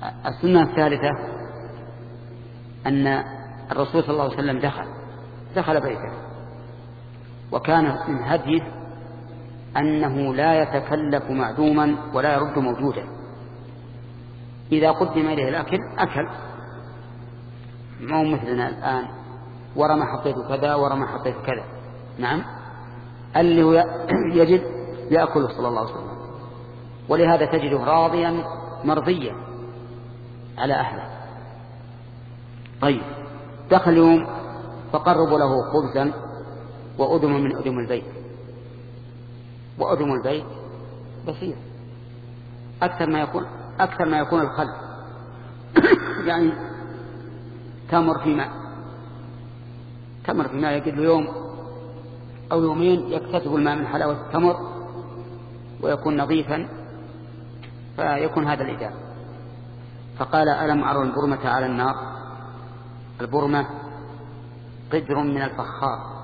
السنة الثالثة أن الرسول صلى الله عليه وسلم دخل بيته، وكان من هديه أنه لا يتكلف معدوما ولا يرد موجودا. إذا قدم إليه الأكل أكل، ما هو مثلنا الآن ورا ما حطيت كذا ورا ما حطيت كذا. نعم، اللي هو يجد يأكله صلى الله عليه وسلم، ولهذا تجده راضيا مرضيا على أهله. طيب، دخل يوم فقربوا له خبزا وأدم من أدم البيت، وأدم البيت بسيط، أكثر ما يكون الخل يعني تمر في ماء يجد له يوم أو يومين يكتسب الماء من حلاوة التمر ويكون نظيفا، فيكون هذا الإدام. فقال: ألم أرى البرمة على النار؟ البرمة قدر من الفخار،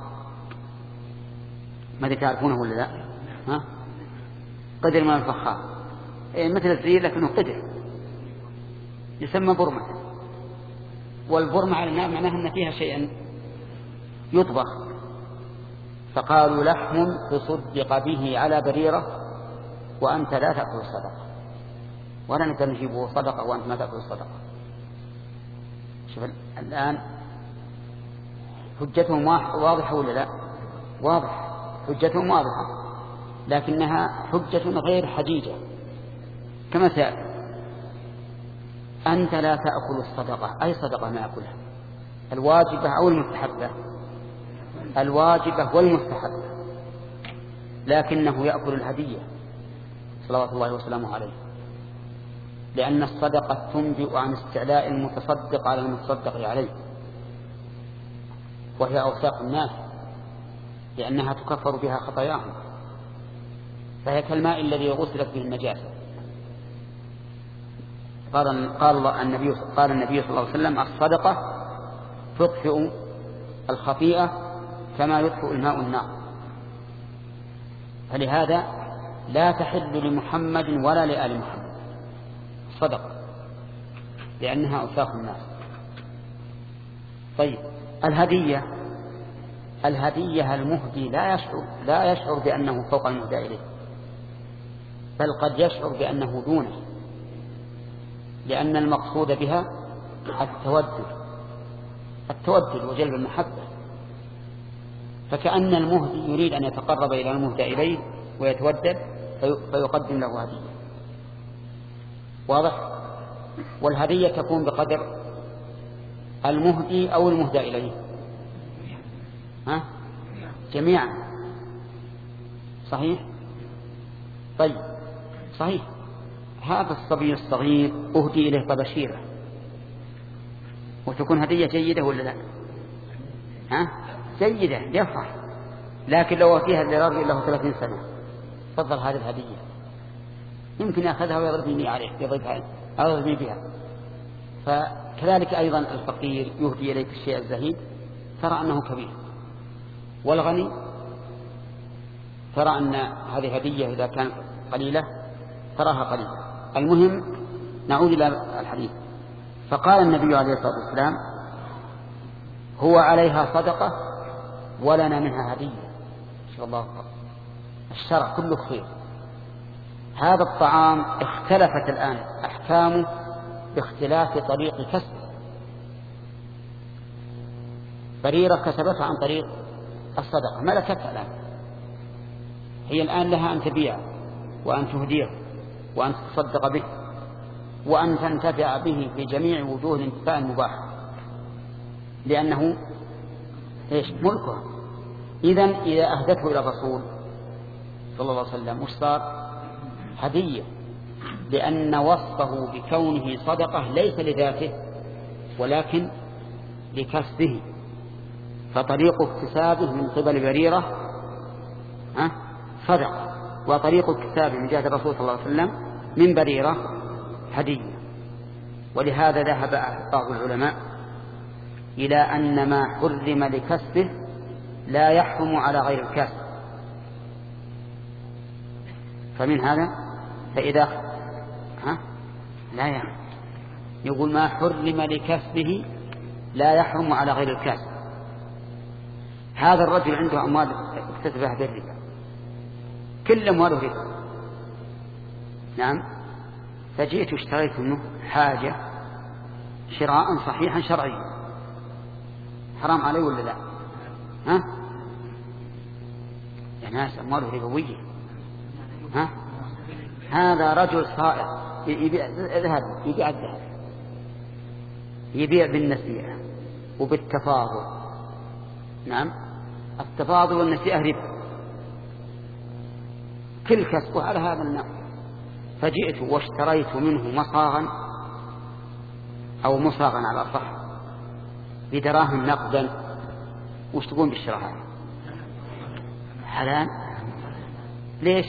ماذا تعرفونه ولا لا؟ ها؟ قدر من الفخار، مثل الزرير لكنه قدر، يسمى برمة. والبرمة على النار معناها أن فيها شيئا يطبخ. فقالوا: لحم تصدق به على بريرة وأنت لا تأكل الصدقة، ولا نقدر نجيبه صدقة وأنت ما تأكل الصدقة. شوف الآن حجتهم واضحة ولا لا؟ واضح، حجتهم واضحة، لكنها حجة غير حجيجة. كما سأل: أنت لا تأكل الصدقة، أي صدقة ما أكلها؟ الواجبة أو المستحبة؟ الواجبة والمستحبة، لكنه يأكل الهدية صلوات الله وسلامه عليه، لأن الصدقة تنبئ عن استعلاء المتصدق على المتصدق عليه، وهي أوساخ الناس، لأنها تكفر بها خطاياهم، فهي كالماء الذي غسلت به النجاسة. قال النبي صلى الله عليه وسلم: الصدقة تطفئ الخطيئة كما يطفئ الماء النار. فلهذا لا تحل لمحمد ولا لآل محمد الصدقة، لأنها أوساخ الناس. طيب، الهدية المهدي لا يشعر بأنه فوق المهدى إليه، بل قد يشعر بأنه دونه، لأن المقصود بها التودد وجلب المحبة. فكأن المهدي يريد أن يتقرب إلى المهدى إليه ويتودد فيقدم له هدية. واضح؟ والهدية تكون بقدر المهدي أو المهدى إليه، جميعا. صحيح؟ طيب، صحيح. هذا الصبي الصغير أهدي إليه طبشيرة، وتكون هدية جيدة ولا لا؟ جيدة، يفرح. لكن لو فيها الرجل له 30 سنة فضل هذه الهدية، يمكن يأخذها ويضربني عليه، يضربني بها. فكذلك أيضا الفقير يهدي إليك الشيء الزهيد ترى أنه كبير، والغني ترى أن هذه هدية إذا كانت قليلة تراها قليلة. المهم نعود إلى الحديث. فقال النبي عليه الصلاة والسلام: هو عليها صدقة ولنا منها هدية. شاء الله، الشرع كله خير. هذا الطعام اختلفت الآن أحكامه باختلاف طريق كسبه. بريرة كسبتها عن طريق الصدقة، ملكتها الآن، هي الآن لها أن تبيع وأن تهديه وأن تصدق به وأن تنتفع به في جميع وجوه الانتفاع المباحة، لأنه ملكها. إذن إذا أهدته إلى الرسول صلى الله عليه وسلم مش صار هدية، لأن وصفه بكونه صدقة ليس لذاته ولكن لكسبه، فطريق اكتسابه من قبل بريرة صدقة، وطريق اكتسابه من جهة الرسول صلى الله عليه وسلم من بريرة هدية. ولهذا ذهب بعض العلماء إلى أن ما حرم لكسبه لا يحرم على غير الكاسب. فمن هذا فإذا لا يحرم يقول ما حرم لكسبه لا يحرم على غير الكاسب. هذا الرجل عنده أموال اكتسبها بالربا، كل أمواله ربا، نعم، فجئت واشتريت منه حاجة شراء صحيحا شرعيا، حرام عليه ولا لا؟ ها؟ يا ناس أمواله ربوية. ها؟ هذا رجل صائر يبيع الذهب، يبيع بالنسيئة وبالتفاضل، نعم، التفاضل والنسيئة ربا، كل كسبه على هذا النوع. فجئت واشتريت منه مصاغا أو مصاغا على الأصح بدراهم نقدا. وش تقول بالشراء هذا؟ حلال. ليش؟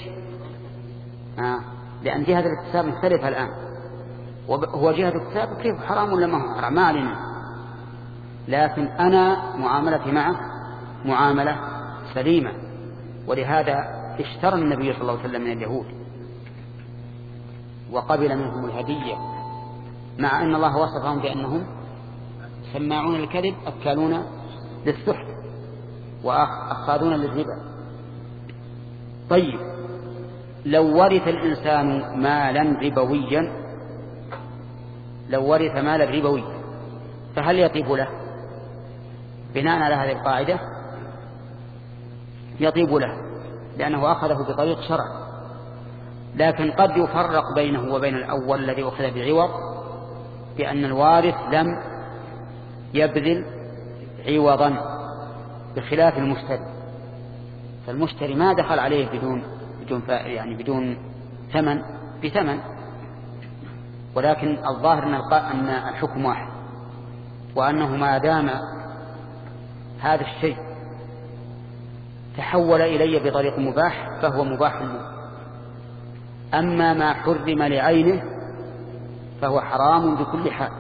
لأن جهة الاكتساب مختلفة الآن، وهو جهة الاكتساب كيف حرام ولا ما هو حرام ما علينا، لكن أنا معاملتي معه معاملة سليمة. ولهذا اشترى النبي صلى الله عليه وسلم من اليهود وقبل منهم الهدية، مع أن الله وصفهم بأنهم سماعون الكذب أكالون للسحت وأخاذون للربا. طيب لو ورث الإنسان مالا ربويا، لو ورث مالا ربويا فهل يطيب له؟ بناء على هذه القاعدة يطيب له لأنه أخذه بطريق شرع، لكن قد يفرق بينه وبين الأول الذي أخذ بعوض بأن الوارث لم يبذل عوضا بخلاف المشتري. فالمشتري ما دخل عليه بدون ثمن بثمن، ولكن الظاهر أن الحكم واحد، وأنه ما دام هذا الشيء تحول إلي بطريق مباح فهو مباح له. أما ما حرم لعينه فهو حرام بكل حال،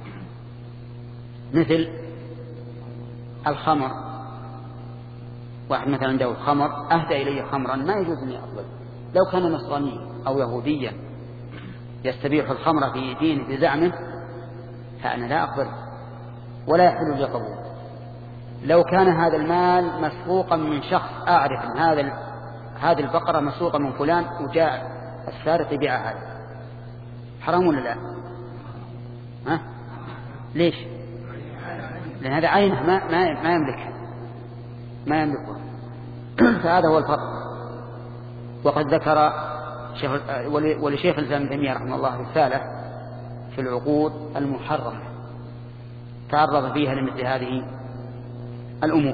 مثل الخمر. واحد مثلا عنده الخمر أهدى إلي خمرا ما يجوز أن يقبل، لو كان نصرانيا أو يهوديا يستبيح الخمر في دينه بزعمه فأنا لا أقبل ولا يحل لي قبول. لو كان هذا المال مسروقا من شخص أعرف أن هذه البقرة مسروقة من فلان وجاء السارق يبيعها، حرام ولا لا؟ ها؟ ليش؟ لأن هذا عينه ما يملكه فهذا هو الفرق. وقد ذكر ولشيخ الإسلام ابن تيمية رحمه الله رسالة في العقود المحرمة تعرض فيها لمثل هذه الأمور.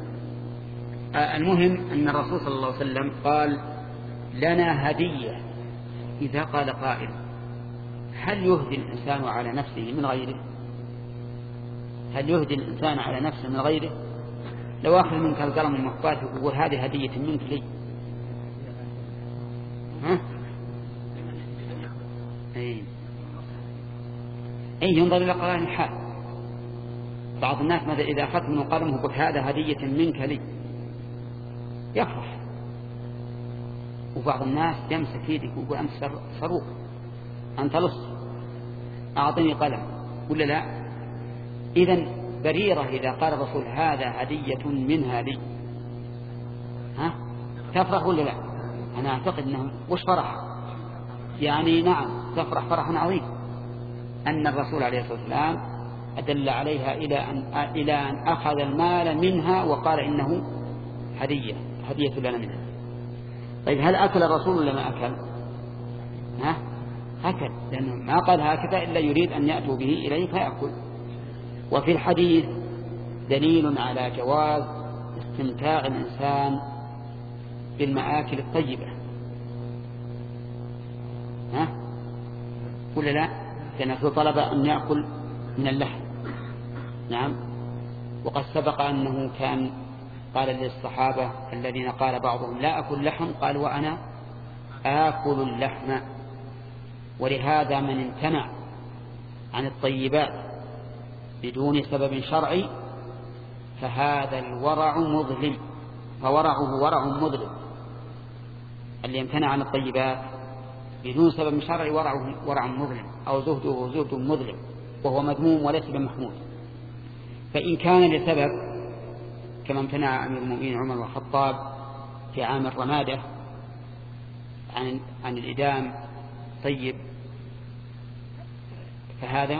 المهم أن الرسول صلى الله عليه وسلم قال لنا هدية إذا قال قائل هل يهدي الإنسان على نفسه من غيره؟ هل يهدي الإنسان على نفسه من غيره؟ لو أخذ منك القلم المحبات ويقول هذه هدية منك لي، ها؟ أي ينظر إلى قرار الحال. بعض الناس ماذا إذا أخذت منه قلم وقلت هذا هدية منك لي يفرح، وبعض الناس يمسك يدك ويقول أنت صاروخ، أنت لص، أعطني قلم ولا لا؟ إذن بريرة إذا قال الرسول هذا هدية منها لي، ها تفرح ولا لا؟ أنا أعتقد أنه وش فرح يعني، نعم تفرح فرحا عظيم أن الرسول عليه الصلاة والسلام أدل عليها إلى أن أخذ المال منها وقال إنه هدية لنا منها. طيب هل أكل الرسول ولا ما أكل؟ ها أكل، لأنه ما قال هكذا إلا يريد أن يأتوا به إليه فيأكل. وفي الحديث دليل على جواز استمتاع الإنسان بالمآكل الطيبة، ها ولا لا؟ لأنه طلب أن يأكل من اللحم، نعم. وقد سبق أنه كان قال للصحابة الذين قال بعضهم لا أكل لحم قال وأنا آكل اللحم. ولهذا من امتنع عن الطيبات بدون سبب شرعي فهذا الورع مظلم، فورعه ورع مظلم. اللي يمتنع عن الطيبات بدون سبب شرعي ورع مظلم، أو زهده زهد مظلم وهو مذموم وليس بمحمود. فإن كان لسبب كما امتنع أمير المؤمنين عمر بن الخطاب في عام الرمادة عن الإدام طيب، فهذا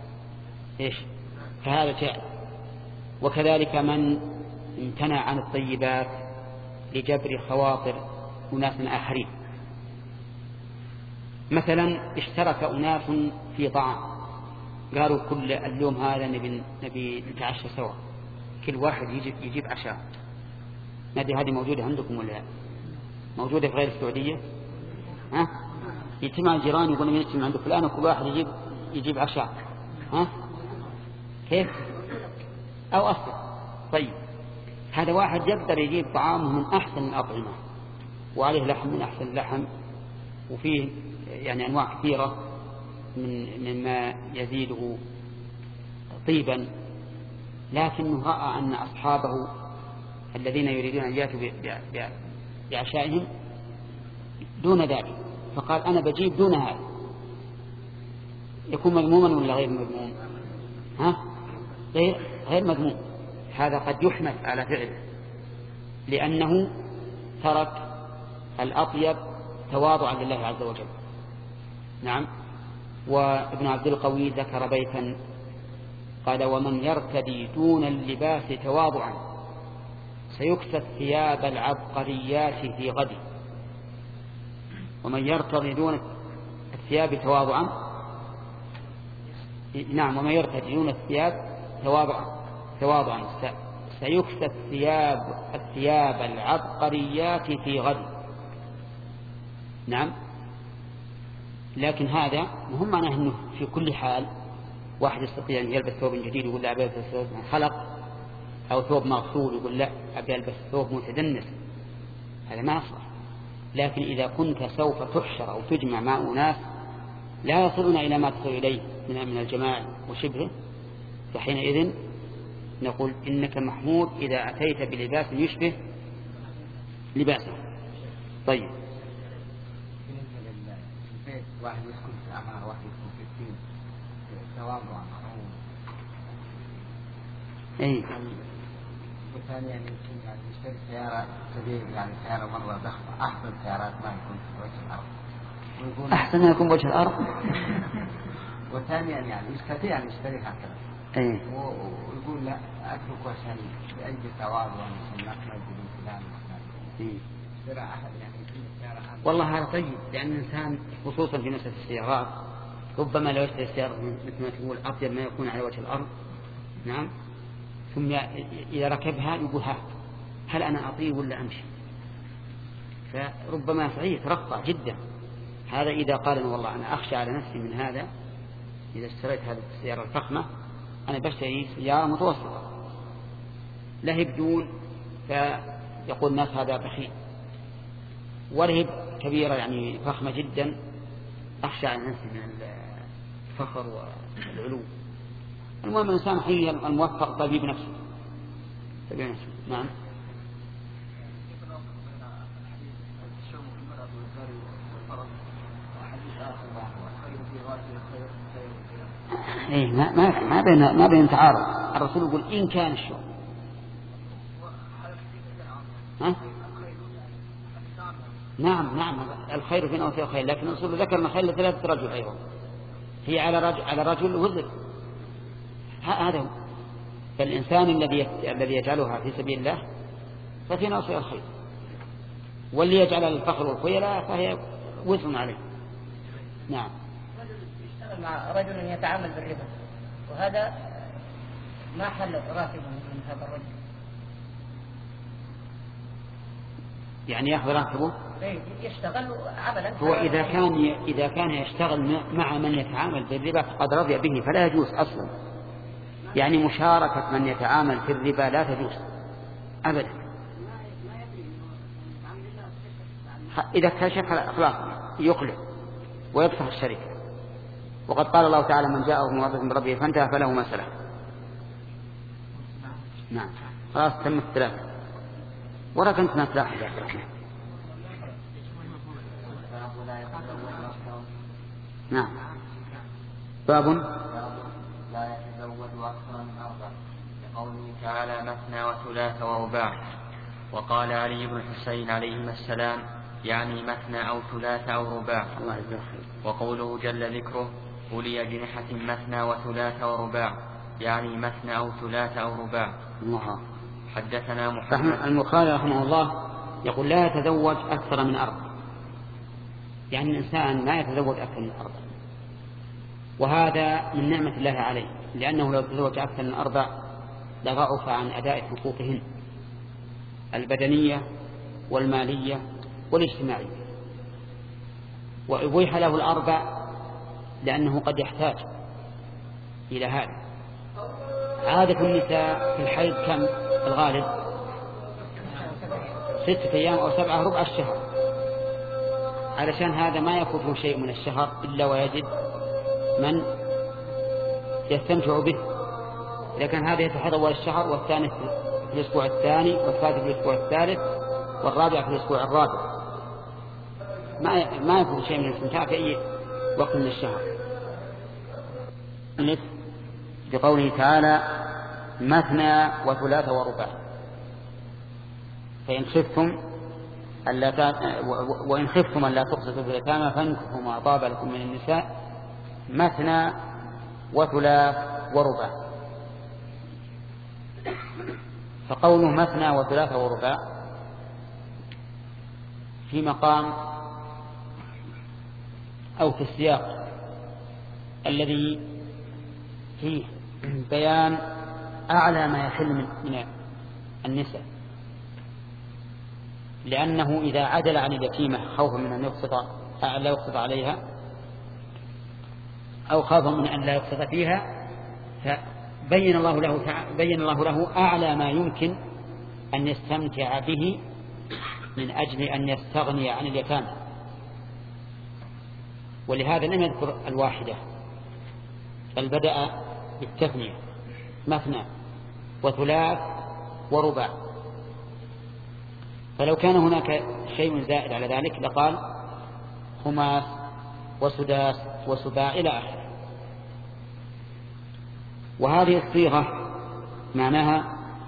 جائز. وكذلك من امتنع عن الطيبات لجبر خواطر أناس آخرين. مثلا اشترك أناس في طعام، قالوا كل اليوم هذا نبي نتعشى سوا، كل واحد يجيب عشاء. هذه موجودة عندكم ولا موجودة في غير السعودية؟ يجتمع الجيران يقولون يجتمع عند فلان وكل واحد يجيب عشاء. كيف؟ أو أصل. طيب هذا واحد يقدر يجيب طعامه من أحسن الأطعمة وعليه لحم من أحسن اللحم، وفيه يعني أنواع كثيرة مما يزيده طيبا، لكنه رأى أن أصحابه الذين يريدون أن يأتوا بعشائهم دون ذلك، فقال أنا بجيب دون هذا. يكون مذموما ولا غير مذموم؟ غير مذموم. هذا قد يحمل على فعله لأنه ترك الأطيب تواضعا لله عز وجل. نعم. وابن عبد القوي ذكر بيتا قال: ومن يرتدي دون اللباس تواضعا سيكسى الثياب العبقريات في غد. ومن يرتدي دون الثياب تواضعا، نعم، ومن يرتدي دون الثياب تواضعا سيكسى الثياب العبقريات في غد. نعم. لكن هذا مهم معناه أنه في كل حال واحد يستطيع أن يلبس ثوب جديد يقول لا أبي ألبس ثوب خلق، أو ثوب مغسول يقول لا أبي ألبس ثوب متدنس، هذا ما يصلح. لكن إذا كنت سوف تحشر أو تجمع مع أناس لا يصلون إلى ما تصل إليه من الجمال وشبهه، فحينئذ نقول إنك محمود إذا أتيت بلباس يشبه لباسه. طيب واحد يسكن في العمارة، واحد يسكن في الدين تواضعا. وثانيا يمكن يعني يشتري سيارة كبيرة، يعني سيارة مرة ضخمة، أحسن سيارات ما يكون في وجه الأرض، ويقول أحسن يكون وجه الأرض. وثانيا يعني يستطيع أن يشتري هكذا، ويقول لا أترك عشان بأي تواضع عشان نحمد بالفلان اشترى أحد يعني والله هذا طيب، لأن الإنسان خصوصا في مسألة السيارات ربما لو اشتري السيارة مثل ما تقول أطيب ما يكون على وجه الأرض. نعم. ثم إذا ركبها يقول هل أنا أطيب ولا أمشي؟ فربما صحيح ترقى جدا. هذا إذا قال أنا والله أنا أخشى على نفسي من هذا، إذا اشتريت هذه السيارة الفخمة أنا بشتري سيارة متوسطة لهب بدون، فيقول الناس هذا بخيل. ولهب كبيرة يعني فخمة جدا أخشى على نفسي من الفخر والعلو. المهم الإنسان حي الموفق طبيب نفسه. نعم. ما بين تعارض. الرسول يقول إن كان الشوم نعم الخير في نوافل الخير، لكن الرسول ذكر الخير ثلاثة رجل أيضا، هي على رجل وزر. هذا هو. فالإنسان الذي يجعلها في سبيل الله ففي نوافل الخير، واللي يجعل الفخر والخيلاء فهي وزر عليه. نعم. يشتغل مع رجل يتعامل بالربا، وهذا ما حل راتبه من هذا الرجل، يعني يأخذ راتبه يشتغل عملا. هو إذا كان يشتغل مع من يتعامل بالربا فقد رضي به فلا يجوز أصلا. يعني مشاركة من يتعامل في الربا لا تجوز أبدا. إذا اكتشف خلاص يقلع ويفتح الشركة. وقد قال الله تعالى: من جاءه موعظة من ربه فانتهى فله ما سلف. نعم. خلاص تم الثلاثة. وراك أنت ما تلاحظ يا أخي. نعم. باب لا يتزوج أكثر من 4 لقوله تعالى مثنى وثلاث ورباع. وقال علي بن الحسين عليهما السلام يعني مثنى أو ثلاث أو رباع. وقوله جل ذكره أولي أجنحة مثنى وثلاث ورباع يعني مثنى أو ثلاث أو رباع. حدثنا محمد. البخاري رحمه الله يقول لا يتزوج أكثر من 4، يعني الإنسان ما يتزوج أكثر من 4، وهذا من نعمة الله عليه، لأنه لو تزوج أكثر من 4 لضعف عن أداء حقوقهن البدنية والمالية والاجتماعية. وأبيح له 4 لأنه قد يحتاج إلى هذا. عادة النساء في الحيض كم الغالب؟ 6 أيام أو 7 ربع الشهر، علشان هذا ما يفوته شيء من الشهر إلا ويجد من يستمتع به. لكن هذا يتحضر أول الشهر، والثاني في الأسبوع الثاني، والثالث في الأسبوع الثالث، والرابع في الأسبوع الرابع. ما يفوت شيء من الاستمتاع في أي وقت من الشهر. بقوله تعالى مثنى وثلاث ورباع. وإن خفتم ألا تقسطوا في اليتامى فانكحوا ما طاب لكم من النساء مثنى وثلاث ورباع. فقوله مثنى وثلاث ورباع في مقام أو في السياق الذي فيه بيان أعلى ما يحل من النساء، لأنه إذا عدل عن اليتيمة خوفا من أن لا يقسط عليها أو خوفا من أن لا يقسط فيها، فبين الله له أعلى ما يمكن أن يستمتع به من أجل أن يستغني عن اليتامى. ولهذا لم يذكر الواحدة، بل بدأ بالتثنية مثنى وثلاث ورباع. فلو كان هناك شيء زائد على ذلك لقال خماس وسداس وسباع إلى آخره. وهذه الصيغة معناها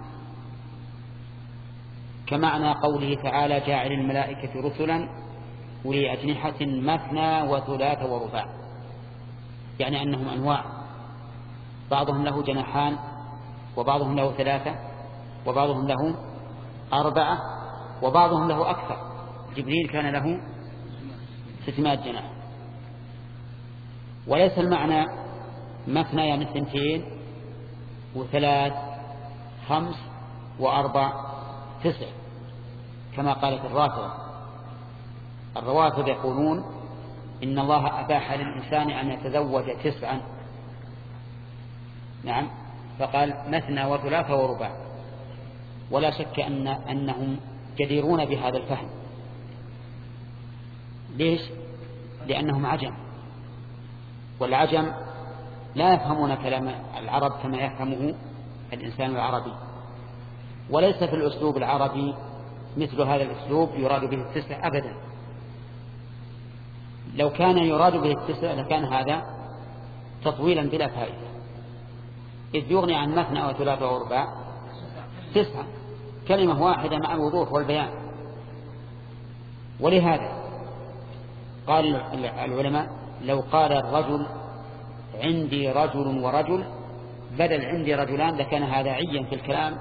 كمعنى قوله تعالى جاعل الملائكة رسلا أولي أجنحة مثنى وثلاث ورباع، يعني أنهم أنواع، بعضهم له جناحان وبعضهم له 3 وبعضهم له 4 وبعضهم له أكثر. جبريل كان له 600 جناح. وليس المعنى مثنى يعني 2 و3 5 و4 9 كما قالت الروافض يقولون إن الله أباح للإنسان أن يتزوج 9. نعم، فقال مثنى وثلاث ورباع. ولا شك أنهم جديرون بهذا الفهم. ليش؟ لأنهم عجم، والعجم لا يفهمون كلام العرب كما يفهمه الإنسان العربي، وليس في الأسلوب العربي مثل هذا الأسلوب يراد به 9 أبدا. لو كان يراد به 9 لكان هذا تطويلا بلا فائدة، إذ يغني عن مثنى وثلاث ورباع 9 كلمة واحدة مع الوضوح والبيان. ولهذا قال العلماء لو قال الرجل عندي رجل ورجل بدل عندي رجلان لكان هذا عيا في الكلام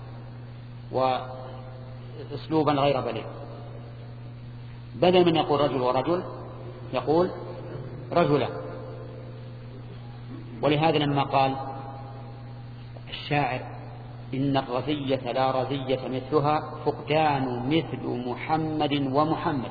وأسلوبا غير بليغ. بدل من يقول رجل ورجل يقول رجلا. ولهذا لما قال الشاعر إن الرزية لا رزية مثلها فقدان مثل محمد ومحمد،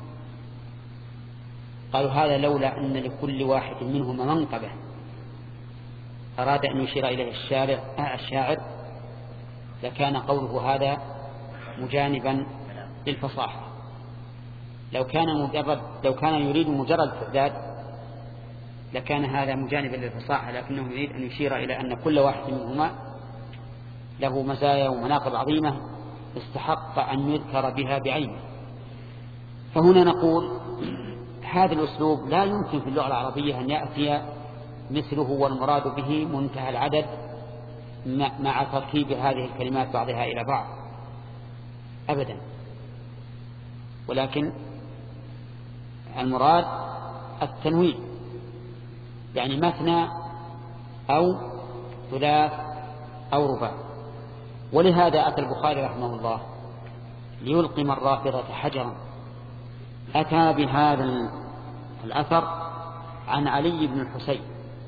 قالوا هذا لولا أن لكل واحد منهما منقبة. أراد أن يشير إليه الشاعر لكان قوله هذا مجانبا للفصاحة. لو كان يريد مجرد التعداد لكان هذا مجانبا للفصاحة، لكنه يريد أن يشير إلى أن كل واحد منهما له مزايا ومناقب عظيمة استحق أن يذكر بها بعينه. فهنا نقول هذا الأسلوب لا يمكن في اللغة العربية أن يأتي مثله والمراد به منتهى العدد مع تركيب هذه الكلمات بعضها إلى بعض أبدا، ولكن المراد التنويع، يعني مثنى أو ثلاث أو رباع. ولهذا أتى البخاري رحمه الله ليلقم الرافضة حجرا، أتى بهذا الأثر عن علي بن الحسين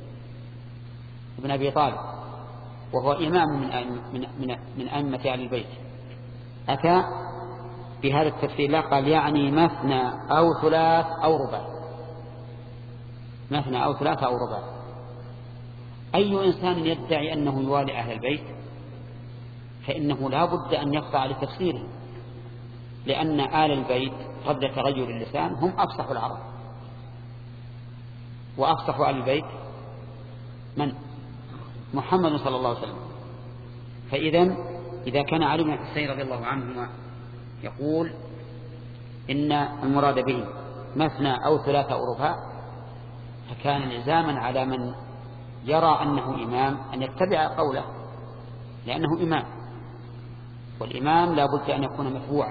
بن أبي طالب، وهو إمام من أئمة أهل البيت. أتى بهذا التفسير، لا قال يعني مثنى أو ثلاث أو رباع، مثنى أو ثلاث أو رباع. أي إنسان يدعي أنه يوالي أهل البيت فإنه لا بد أن يخضع لتفسيره، لأن آل البيت قبل تغير اللسان هم أفصح العرب، وأفصح آل البيت من؟ محمد صلى الله عليه وسلم. إذا كان علي بن الحسين رضي الله عنهما يقول إن المراد به مثنى أو ثلاثة أو رباع، فكان لزاما على من يرى أنه إمام أن يتبع قوله، لأنه إمام، والإمام لا بد أن يكون متبوعا.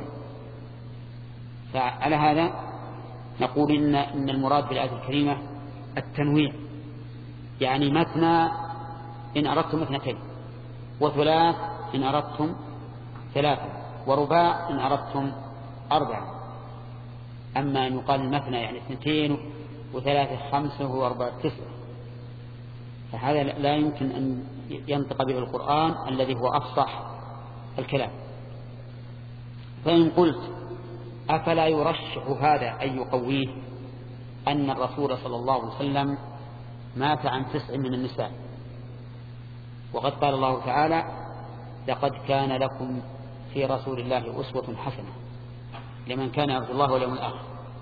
فعلى هذا نقول إن المراد بالآية الكريمة التنويع، يعني مثنى إن أردتم اثنتين، وثلاث إن أردتم ثلاثة، ورباع إن أردتم أربعة. أما أن يقال المثنى يعني اثنتين وثلاثة خمسة وأربعة تسعة، فهذا لا يمكن أن ينطق به القرآن الذي هو أفصح الكلام. فإن قلت أفلا يرشح هذا أن يقويه أن الرسول صلى الله عليه وسلم مات عن 9 من النساء، وقد قال الله تعالى لقد كان لكم في رسول الله أسوة حسنة لمن كان يرجو الله واليوم الآخر.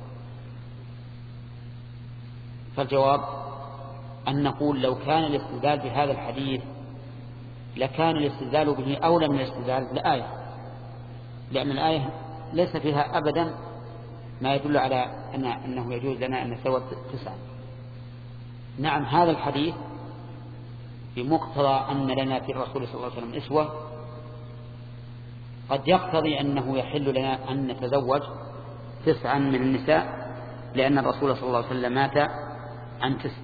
فالجواب أن نقول لو كان الاستدلال بهذا الحديث لكان الاستدلال به أولى من الاستدلال بالآية، لأن الآية ليس فيها أبدا ما يدل على أنه يجوز لنا أن نتزوج 9. نعم هذا الحديث بمقتضى أن لنا في الرسول صلى الله عليه وسلم أسوة قد يقتضي أنه يحل لنا أن نتزوج 9 من النساء، لأن الرسول صلى الله عليه وسلم مات عن 9.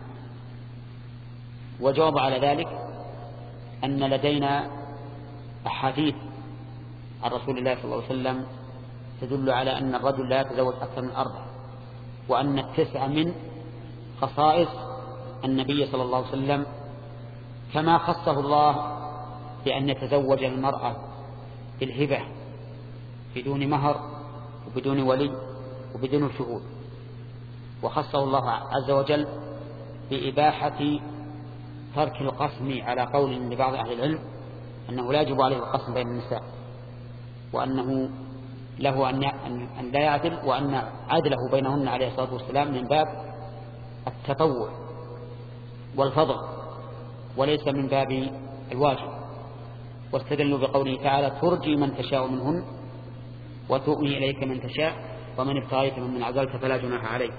وجواب على ذلك أن لدينا أحاديث عن رسول الله صلى الله عليه وسلم تدل على أن الرجل لا يتزوج أكثر من 4، وأن 9 من خصائص النبي صلى الله عليه وسلم، كما خصه الله بأن يتزوج المرأة بالهبة بدون مهر وبدون ولي وبدون شهود، وخصه الله عز وجل بإباحة ترك القسم على قول لبعض أهل العلم أنه لا يجب عليه القسم بين النساء، وأنه له أن لا يعدل، وأن عدله بينهن عليه الصلاة والسلام من باب التطوع والفضل وليس من باب الواجب. واستدلوا بقوله تعالى ترجي من تشاء منهن وتؤوي إليك من تشاء ومن ابتغيت من عزلت فلا جناح عليك.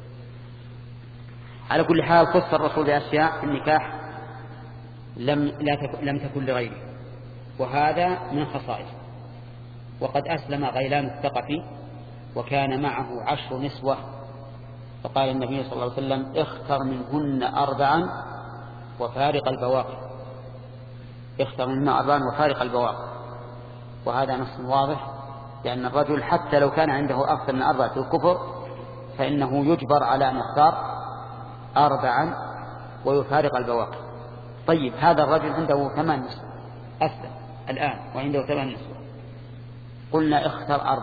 على كل حال خص الرسول بأشياء في النكاح لم تكن لغيره، وهذا من خصائصه. وقد أسلم غيلان الثقفي وكان معه 10 نسوة، فقال النبي صلى الله عليه وسلم اختر منهن 4 وفارق البواقي، اختر منهن 4 وفارق البواقي. وهذا نص واضح، لأن الرجل حتى لو كان عنده أكثر من 4 في الكفر فإنه يجبر على أن يختار 4 ويفارق البواقي. طيب هذا الرجل عنده 8 نسوة أسلم الآن وعنده 8 نسوة، قلنا اختر 4،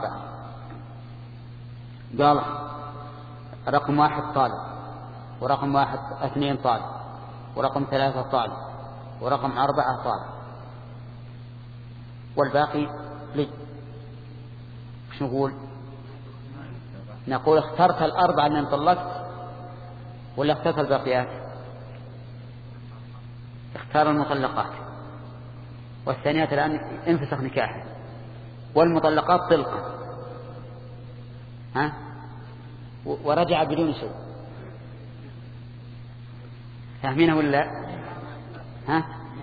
قال رقم 1 طالب، ورقم 2 طالب، ورقم 3 طالب، ورقم 4 طالب، والباقي لي. ايش نقول؟ نقول اخترت 4 أن انطلقت ولا اخترت الباقيات؟ اختار المطلقات، والثانيات الآن انفسخ نكاحه، والمطلقات طلقا. ورجع بدون شيء. فاهمينه ولا ها؟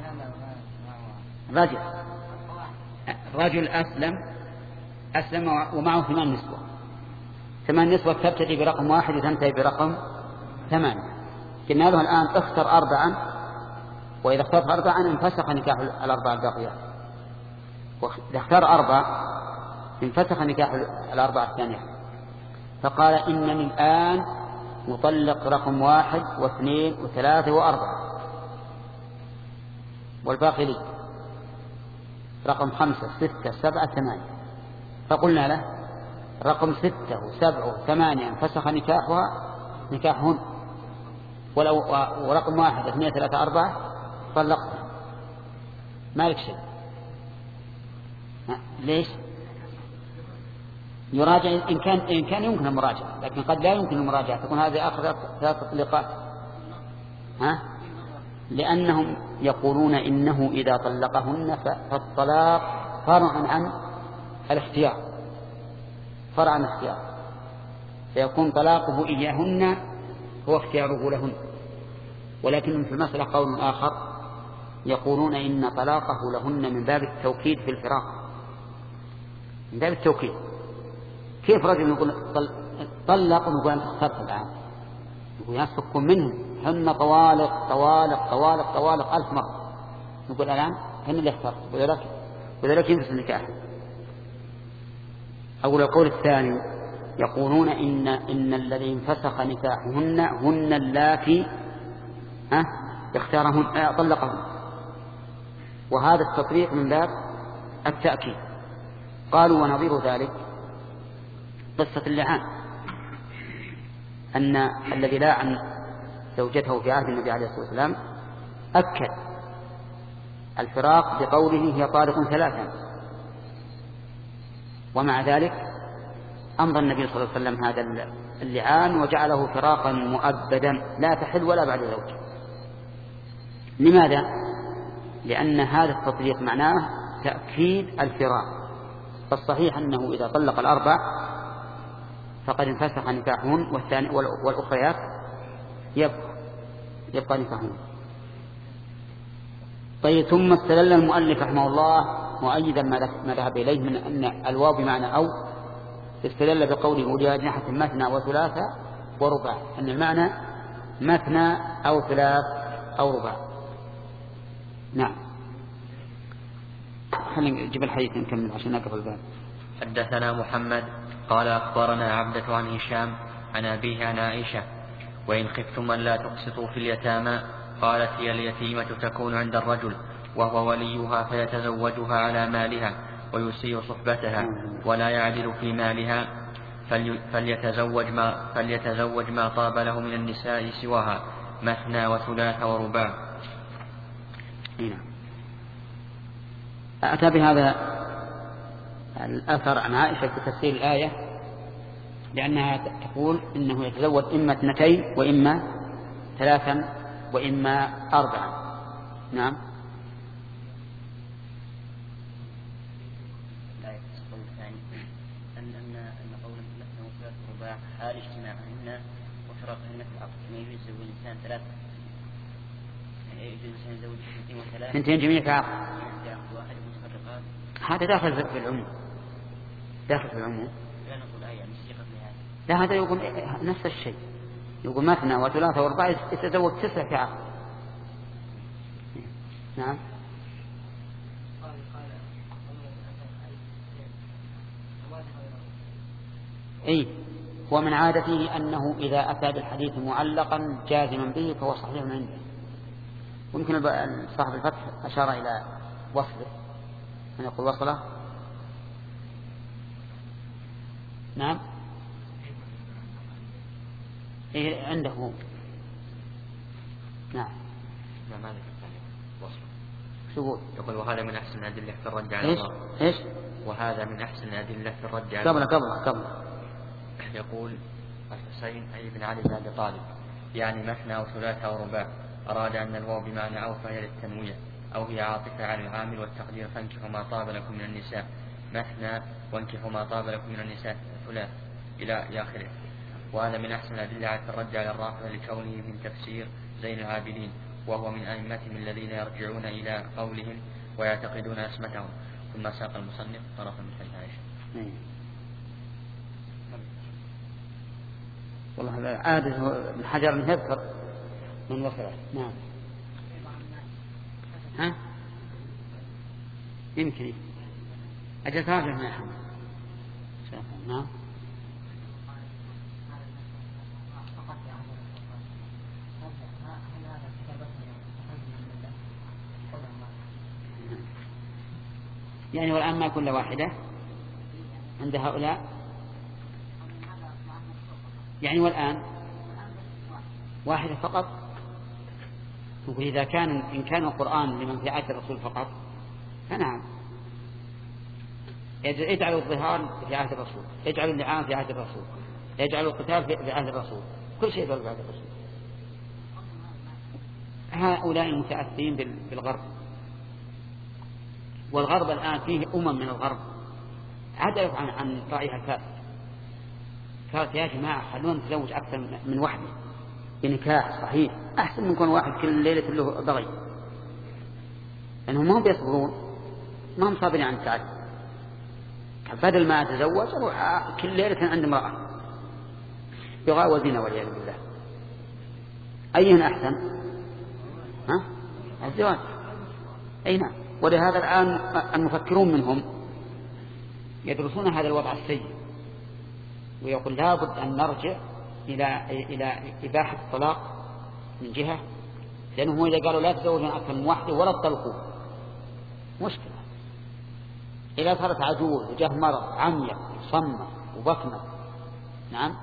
رجل أسلم ومعه 8 نسوة. 8 نسوة تبتدي برقم 1 وتنتهي برقم 8. قلنا له الآن اختر 4، وإذا اخترت 4 انفسخ نكاح 4 الباقيات، وإذا اختار 4 انفسخ نكاح 4 الثانية. فقال إنني الآن مطلق رقم 1 و2 و3 و4، والباقي لي رقم 5 6 7 8. فقلنا له رقم 6 و7 و8 انفسخ نكاحهن، ورقم 1 2 3 4 طلقت، ما لك شيء. ليش؟ يراجع إن كان يمكن المراجعة، لكن قد لا يمكن المراجعة، تكون هذه آخر 3 تطليقات. لأنهم يقولون إنه إذا طلقهن فالطلاق فرع عن الاختيار، فيكون طلاقه إياهن هو اختياره لهن. ولكن في المسألة قول آخر يقولون إن طلاقه لهن من باب التوكيد في الفراق، من باب التوكيد. كيف رجل يقول طلق ونقول أنت اخترت الآن، يقول يسفك منهم هن طوالق 1000 مرة، نقول الآن هن اللي اخترت وذلك ينفس النكاح. أو القول الثاني يقولون إن الذي انفسخ نكاحهن هن اللاتي اختارهن طلقهن، وهذا التطبيق من باب التأكيد. قالوا ونظير ذلك قصة اللعان، أن الذي لاعن زوجته في عهد النبي عليه الصلاة والسلام أكد الفراق بقوله هي طارق 3، ومع ذلك أمضى النبي صلى الله عليه وسلم هذا اللعان وجعله فراقا مؤبدا لا تحل ولا بعد زوج. لماذا؟ لأن هذا التطبيق معناه تأكيد الفراق. فالصحيح أنه إذا طلق 4 فقد انفسخ نكاحهن، والأخريات يبقى نكاحهن. طيب، ثم استدل المؤلف رحمه الله مؤيدا ما ذهب إليه من أن الواو بمعنى أو، استدل بقوله ولي أجنحة مثنى وثلاثة ورباع، أن المعنى مثنى أو ثلاث أو رباع. نعم، خلينا نجيب الحديث نكمل عشان نقف الباب. حدثنا محمد قال أخبرنا عبدة عن هشام عن أبيه عن عائشة وإن خفتم أن لا تقسطوا في اليتامى قالت هي اليتيمة تكون عند الرجل وهو وليها فيتزوجها على مالها ويسيء صحبتها ولا يعدل في مالها فليتزوج ما طاب له من النساء سواها مثنى وثلاث ورباع. أتى بهذا الأثر عن عائشة في تفسير الآية، لأنها تقول إنه يتزوج إما 2 وإما 3 وإما 4. نعم. أن قول مثنى وثلاث ورباع حال اجتماعهن وفراقهن في العقد، ما يجوز يزوج الإنسان 3، يجوز الإنسان يزوج 2 و3 2 جميع في عقد، واحد متفرقات. هذا داخل في العموم، لا نقول يعني صيغة لهذا، لا، هذا يقول نفس الشيء، يقول مثنى وثلاثة واربعة يتزوج 9 في عقد. نعم. ومن عادته أنه إذا أتى بالحديث معلقا جازما به فهو صحيح من عنده. ويمكن صاحب الفتح أشار إلى وصله، من يقول وصله. نعم. عنده. نعم. ما ذكر وصله. شو يقول وهذا من أحسن الأدلة في الرد على الله. إيش؟ وهذا من أحسن الأدلة في الرد على الله. قبل. يقول الحسين أي بن علي بن أبي طالب يعني مثنى وثلاثة ورباع، أراد أن الواو بمعنى أو فهي للتنوية أو هي عاطفة على العامل والتقدير، فانكحوا ما طاب لكم من النساء مثنى وانكحوا ما طاب لكم من النساء ثلاث إلى آخره. وهذا من أحسن الأدلة على الرد على الرافضة لكونه من تفسير زين العابدين، وهو من أئمتهم الذين يرجعون إلى قولهم ويعتقدون اسمتهم. ثم ساق المصنف طرفا من حديث عائشة. والله عادة ابن حجر أن يذكر من وصله. نعم. ها؟ يمكن أجل تراجع ما يحمل. نعم. يعني والآن ما كل واحدة عند هؤلاء، يعني والآن واحدة فقط. وإذا إن كان القرآن لمن في عهد الرسول فقط فنعم، اجعلوا الظهار في عهد الرسول، اجعلوا اللعان في عهد الرسول، اجعلوا القتال في عهد الرسول، كل شيء في عهد الرسول. هؤلاء المتأثرين بالغرب، والغرب الآن فيه من الغرب عدلت عن رأيها الفاسد. قالت يا جماعة خلونا نتزوج أكثر من واحدة بنكاح صحيح، أحسن من يكون واحد كل ليلة له بغي، لأنهم ما هم بيصبرون، ما هم صابرين عن التعدد. بدل ما أتزوج أروح كل ليلة عند امرأة يغاوزين والعياذ بالله. أيهن أحسن؟ ها؟ الزواج. أي نعم. ولهذا الآن المفكرون منهم يدرسون هذا الوضع السيء، ويقول لابد أن نرجع إلى إباحة الطلاق من جهة، لأنهم إذا قالوا لا تزوجون أكثر من واحدة ولا تطلقوا مشكلة. إذا صارت عجوز وجاه مرض عمية وصمة وبطنة، نعم،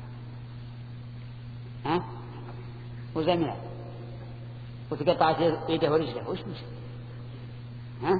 ها، وزمنة وتقطع يده ورجله، وش مشكلة؟ ها؟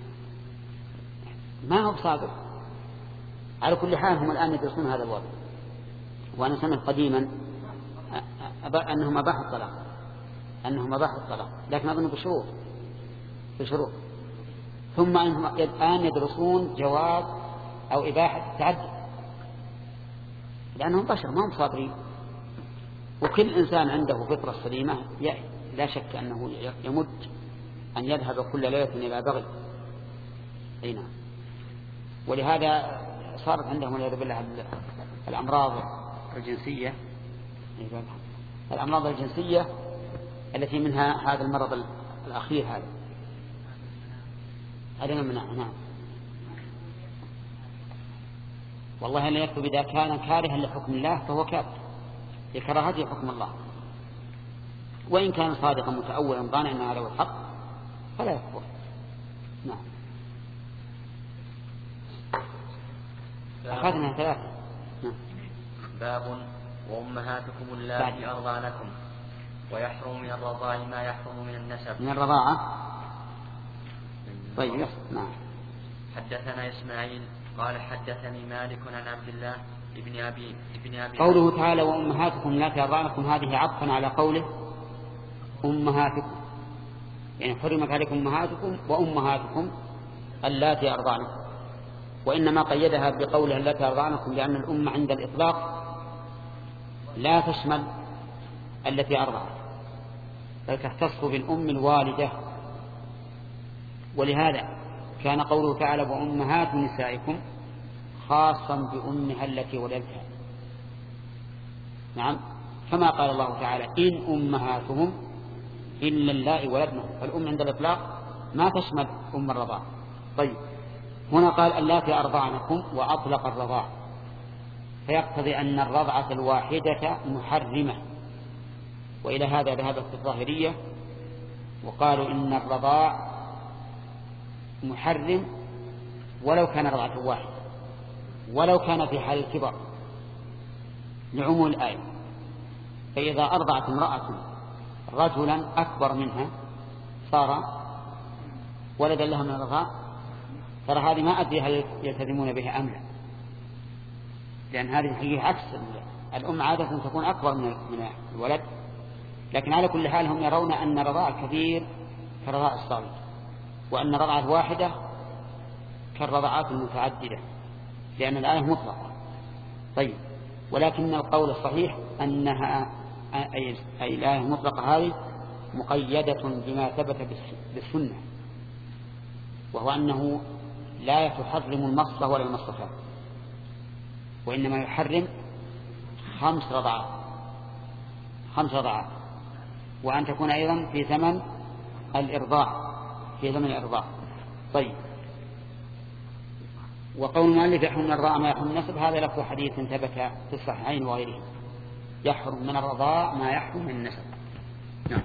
ما هو صادق. على كل حال هم الآن يدرسون هذا الوضع. وأنا سمعت قديما أنهم أباحوا الطلاق، لكن أظن بشروط. ثم أنهم الآن يدرسون جواز أو إباحة التعدد، لأنهم بشر ما هم صابرين، وكل إنسان عنده فطرة سليمة لا شك أنه يمد أن يذهب كل ليلة إلى بغي. أي نعم. ولهذا صارت عندهم والعياذ بالله الأمراض الجنسية التي منها هذا المرض الأخير هذا نعم. والله لا يكتب إذا كان كارها لحكم الله فهو كافر لكراهته حكم الله، وإن كان صادقا متأولا ظانا أن هذا هو الحق فلا يكفر. نعم. أخذنا 3. نعم. باب وأمهاتكم اللاتي أرضعنكم ويحرم من الرضاع ما يحرم من النسب. من الرضاعة. طيب. نعم. حدثنا إسماعيل قال حدثني مالك عن عبد الله ابن أبي قوله تعالى وأمهاتكم اللاتي أرضعنكم، هذه عطفا على قوله أمهاتكم، يعني حرمت عليكم أمهاتكم وأمهاتكم اللاتي أرضعنكم، وإنما قيدها بقولها اللاتي أرضعنكم لأن الأم عند الإطلاق لا تشمل التي أرضعت، بل تختص بالأم الوالدة. ولهذا كان قوله تعالى وأمهات نسائكم خاصا بأمها التي ولدتها. نعم. كما قال الله تعالى إن أمهاتهم إلا اللائي ولدنهم، فالأم عند الإطلاق ما تشمل أم الرضاع. طيب هنا قال اللاتي أرضعنكم وأطلق الرضاع، فيقتضي أن الرضعة الواحدة محرمة، وإلى هذا ذهبت الظاهرية وقالوا إن الرضاع محرم ولو كان رضعة واحدة، ولو كان في حال الكبر لعموم الآية. فإذا أرضعت امرأة رجلا أكبر منها صار ولدا لها من الرضاع، ترى هذه ما أدري هل يلتزمون بها أم لا، لأن هذه الحقيقة عكس الأم عادة تكون أكبر من الولد، لكن على كل حال هم يرون أن رضاع الكبير كرضاع الصغير، وأن رضعة واحدة كالرضعات المتعددة، لأن الآية مطلقة. طيب ولكن القول الصحيح أنها أي الآية المطلقة هذه مقيدة بما ثبت بالسنة، وهو أنه لا يحرم المصلة ولا المصلتان، وإنما يحرم 5 رضعات، وأن تكون أيضا في زمن الإرضاع. طيب، وقول المؤلف يحرم من الرضاع ما يحرم من النسب، هذا لفظ حديث ثبت في الصحيحين وغيره، يحرم من الرضاع ما يحرم من النسب. نعم.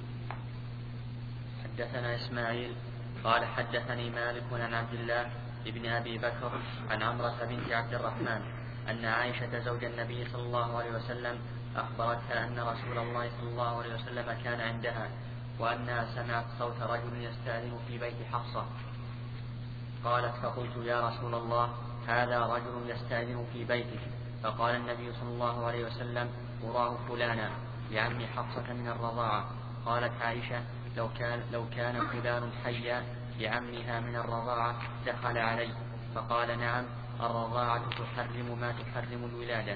حدثنا إسماعيل قال حدثني مالك عن عبد الله ابن أبي بكر عن عمرة بنت عبد الرحمن أن عائشة زوج النبي صلى الله عليه وسلم أخبرتها أن رسول الله صلى الله عليه وسلم كان عندها، وأنها سمعت صوت رجل يستأذن في بيت حفصة. قالت فقلت يا رسول الله هذا رجل يستأذن في بيتك، فقال النبي صلى الله عليه وسلم أراه فلانا لعم حفصة من الرضاعة. قالت عائشة لو كان فلان حيا لعمها من الرضاعة دخل علي، فقال نعم الرضاعة تحرم ما تحرم الولادة.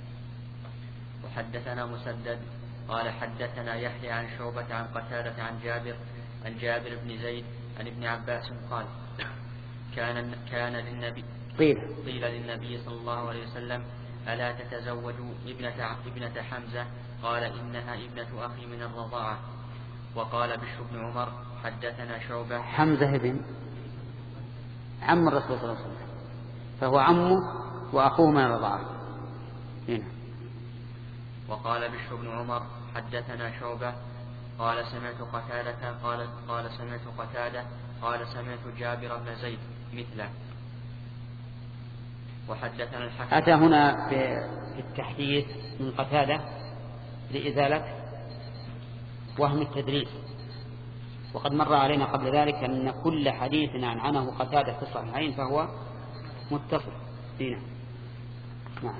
وحدثنا مسدد قال حدثنا يحيى عن شعبة عن قتادة عن جابر بن زيد عن ابن عباس قال كان للنبي قيل للنبي صلى الله عليه وسلم ألا تتزوج ابنة حمزة؟ قال إنها ابنة أخي من الرضاعة. وقال بشر بن عمر حدثنا شعبة حمزة ابن عم الرسول صلى الله عليه وسلم، فهو عمه وأخوه من الرضاعة. هنا. وقال بشر بن عمر حدثنا شعبة قال سمعت قتادة قال سمعت جابر بن زيد مثله. وحدثنا الحكم. أتى هنا في التحديث من قتادة لإزالة وهم التدريس، وقد مر علينا قبل ذلك أن كل حديث عنه قتادة في الصحيحين فهو متصل دينا. نعم.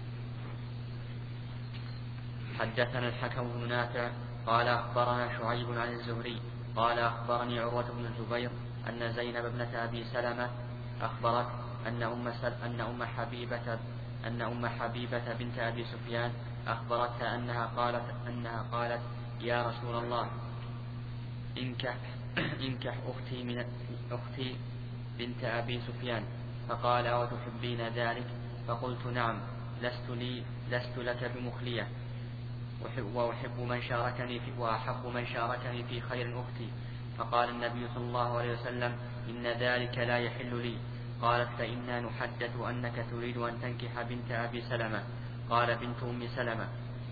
حدثنا الحكم بن نافع قال أخبرنا شعيب عن الزهري قال أخبرني عروة بن الزبير أن زينب ابنة أبي سلمة أخبرت أن أم حبيبة بنت أبي سفيان أخبرتها أنها قالت يا رسول الله انكح أختي بنت أبي سفيان. فقال وتحبين ذلك؟ فقلت نعم لست لك بمخلية، وأحب من شاركني في خير أختي. فقال النبي صلى الله عليه وسلم إن ذلك لا يحل لي. قالت فإنا نحدث أنك تريد أن تنكح بنت أبي سلمة. قال بنت أم سلمة.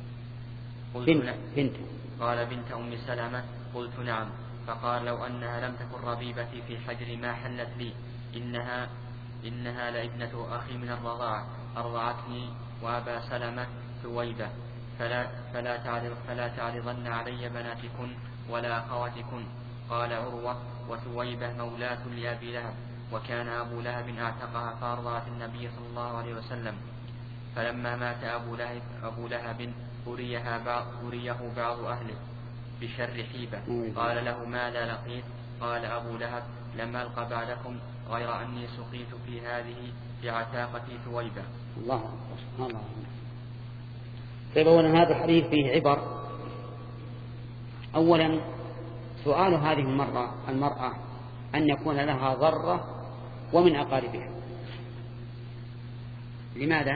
قال بنت أم سلمة. قلت نعم. فقال لو أنها لم تكن ربيبتي في حجري ما حلت لي، إنها لابنة أخي من الرضاعة أرضعتني وأبا سلمة ثويبة، فلا تعرضن علي بناتكن ولا أخواتكن. قال عروة وثويبة مولاة لأبي لهب، وكان أبو لهب اعتقها فأرضعت النبي صلى الله عليه وسلم. فلما مات أبو لهب أريه بعض أهله بشر حيبة. قال له ماذا لقيت؟ قال أبو لهب لم ألق بعدكم غير أني سقيت في هذه بعتاقتي ثويبة. الله أكبر. الله. طيب، أولا هذا الحديث فيه عبر. أولا سؤال هذه المرأة أن يكون لها ضرة ومن أقاربها. لماذا؟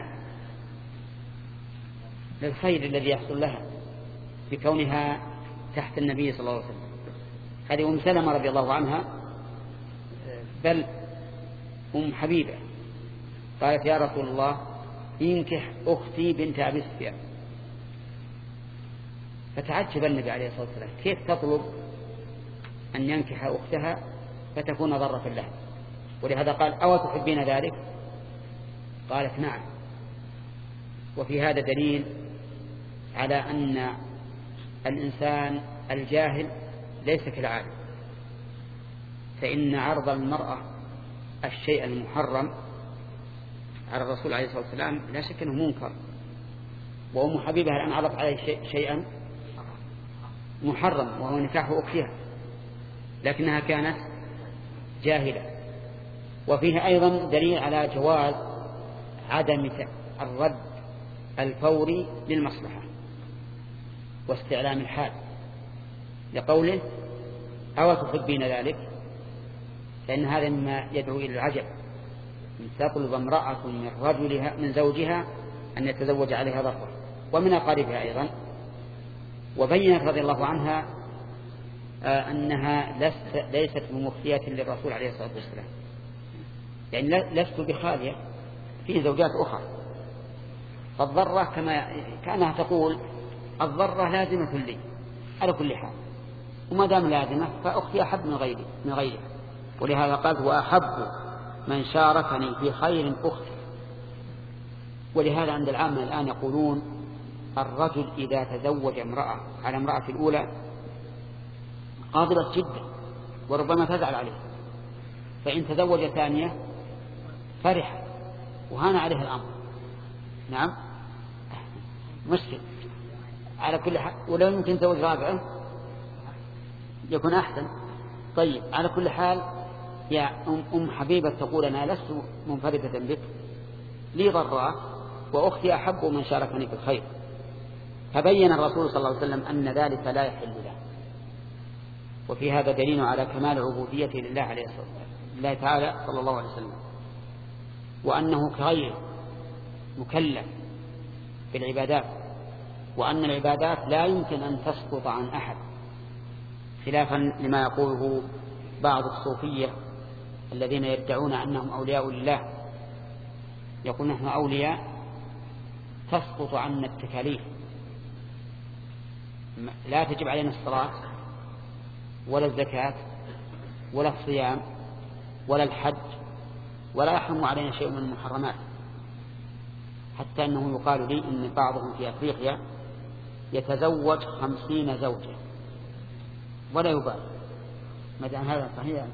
للخير الذي يحصل لها بكونها تحت النبي صلى الله عليه وسلم. هذه أم سلمة رضي الله عنها، بل أم حبيبة قالت يا رسول الله انكح أختي بنت أبي سفيان. فتعجب النبي عليه الصلاة والسلام كيف تطلب أن ينكح أختها فتكون ضرة لها، ولهذا قال أو تحبين ذلك؟ قالت نعم. وفي هذا دليل على أن الإنسان الجاهل ليس كالعالم، فإن عرض المرأة الشيء المحرم على الرسول عليه الصلاة والسلام لا شك أنه منكر. وأم حبيبة الآن عرضت عليه شيئا محرم وهو نكاح أختها، لكنها كانت جاهلة. وفيه أيضا دليل على جواز عدم الرد الفوري للمصلحة واستعلام الحال، لقوله أو تحبين ذلك، لأن هذا مما يدعو إلى العجب، أن تطلب امرأة من رجلها من زوجها أن يتزوج عليها ضرة ومن أقاربها أيضا. وبينت رضي الله عنها أنها ليست بمخفية للرسول عليه الصلاة والسلام، يعني لست بخالية، فيه زوجات أخرى. فالضرة كأنها تقول الضرة لازمة لي على كل حال، وما دام لازمة فأختي أحب من غيرها. ولهذا قال وأحب من شاركني في خير أختي. ولهذا عند العامة الآن يقولون الرجل إذا تزوج امرأة على امرأة الأولى غاضبت جدا وربما تزعل عليه، فإن تزوج ثانية فرح وهان عليه الأمر. نعم مشكل على كل حال، ولو يمكن تزوج رابعة يكون أحسن. طيب على كل حال يا أم حبيبة تقول أنا لست منفردة بك، لي ضراء وأختي أحب من شاركني في الخير. فبين الرسول صلى الله عليه وسلم أن ذلك لا يحل له. وفي هذا دليل على كمال عبوديته لله عليه الصلاة والسلام، الله تعالى صلى الله عليه وسلم، وأنه كغير مكلف بالعبادات، وأن العبادات لا يمكن أن تسقط عن أحد، خلافا لما يقوله بعض الصوفية الذين يدعون أنهم أولياء لله. يقول نحن أولياء تسقط عنا التكاليف، لا تجب علينا الصلاة ولا الزكاة ولا الصيام ولا الحج، ولا يحرم علينا شيء من المحرمات. حتى أنه يقال لي إن بعضهم في أفريقيا يتزوج 50 زوجة ولا يبالي. ماذا هذا صحيح؟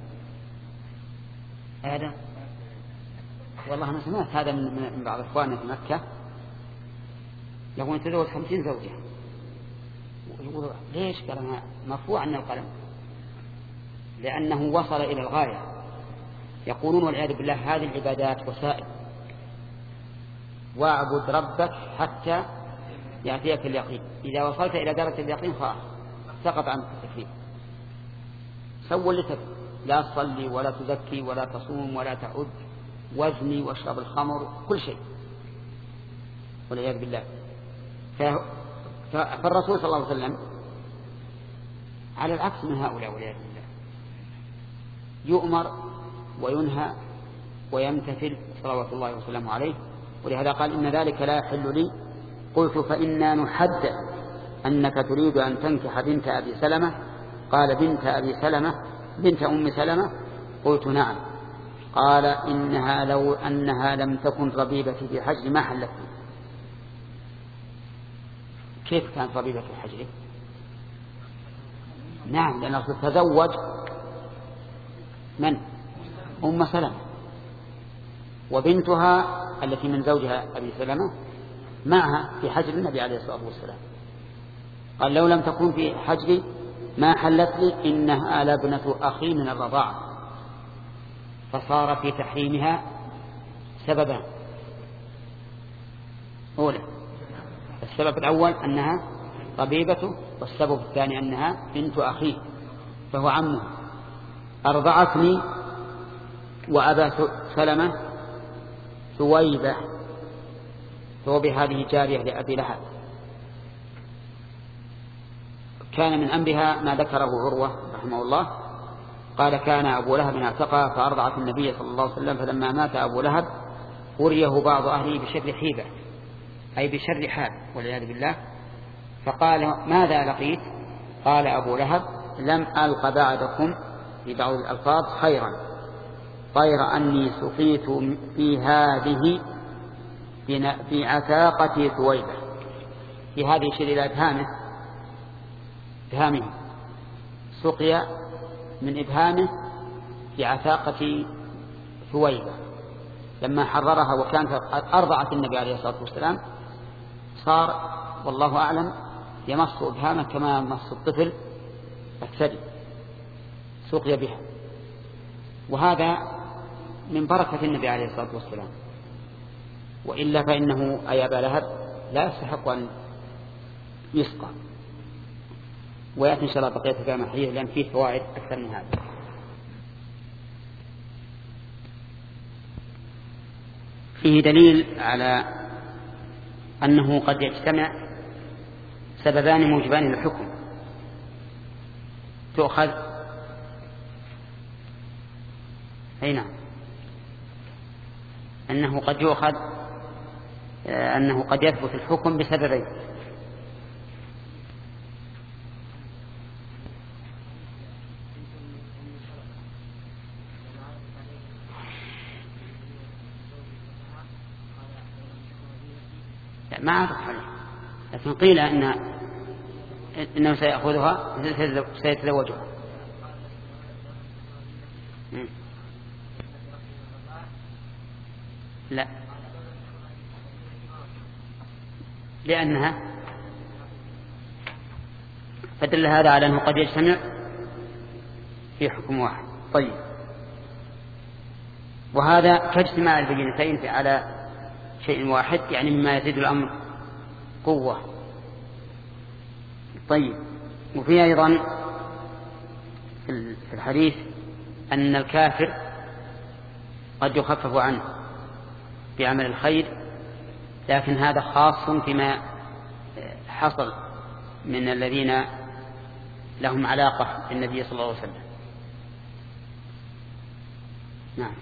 هذا والله أنا سمعت هذا من بعض إخواننا في مكة، يقول يتزوج 50 زوجة. يقول ليش؟ قال مرفوع عنا القلم، لأنه وصل إلى الغاية. يقولون والعياذ بالله هذه العبادات وسائل، واعبد ربك حتى يأتيك اليقين، إذا وصلت إلى درجة اليقين خلاص سقط عنك التكليف. سوى اللي تبي، لا تصلي ولا تزكي ولا تصوم ولا تعد، وزني واشرب الخمر، كل شيء والعياذ بالله. فالرسول صلى الله عليه وسلم على العكس من هؤلاء والعياذ بالله، يؤمر وينهى ويمتثل صلوات الله وسلامه عليه. ولهذا قال إن ذلك لا يحل لي. قلت فإنا نحدث أنك تريد أن تنكح بنت أبي سلمة. قال بنت أبي سلمة بنت أم سلمة؟ قلت نعم. قال إنها لو أنها لم تكن ربيبتي في حجري ما حلتني. كيف كانت ربيبة في حجري؟ نعم، لأنه تزوج من؟ أم سلمة، وبنتها التي من زوجها أبي سلمة معها في حجر النبي عليه الصلاة والسلام. قال لو لم تكن في حجري ما حلت لي، إنها لابنة أخي من الرضاعة. فصار في تحريمها سببان. أولا السبب الأول أنها طبيبته، والسبب الثاني أنها بنت أخيه فهو عمه. أرضعتني وأبا سلمة ثويبة. ثويبة هذه جارية لأبي لهب، كان من أمرها ما ذكره عروة رحمه الله. قال كان أبو لهب اعتقى فأرضعت النبي صلى الله عليه وسلم، فلما مات أبو لهب أريه بعض أهله بشر حيبة، أي بشر حال والعياذ بالله. فقال ماذا لقيت؟ قال أبو لهب لم ألق بعدكم في بعض الألفاظ خيرا غير أني سقيت في هذه في عتاقة ثويبة. في هذه شيء إلى إبهامه، سقي من إبهامه في عتاقة ثويبة لما حررها، وكانت أرضعت النبي عليه الصلاة والسلام. صار والله أعلم يمص إبهامه كما يمص الطفل الثدي، سقي بها. وهذا من بركة النبي عليه الصلاة والسلام، وإلا فإنه أي أبا لهب لا يستحق أن يسقى. ويأتي إن شاء الله بقية كلام الحديث لأن فيه فوائد أكثر من هذا. فيه دليل على أنه قد يجتمع سببان موجبان للحكم تؤخذ هنا أنه قد يؤخذ أنه قد يثبت الحكم بسببين. ما أعرف عليه، لكن قيل إنه سيأخذها سيتزوجها. لا، لأنها فدل هذا على أنه قد يجتمع في حكم واحد. طيب، وهذا كاجتماع البينتين على شيء واحد، يعني مما يزيد الأمر قوة. طيب، وفي أيضا في الحديث أن الكافر قد يخفف عنه بعمل الخير، لكن هذا خاص فيما حصل من الذين لهم علاقة بالنبي صلى الله عليه وسلم. نعم.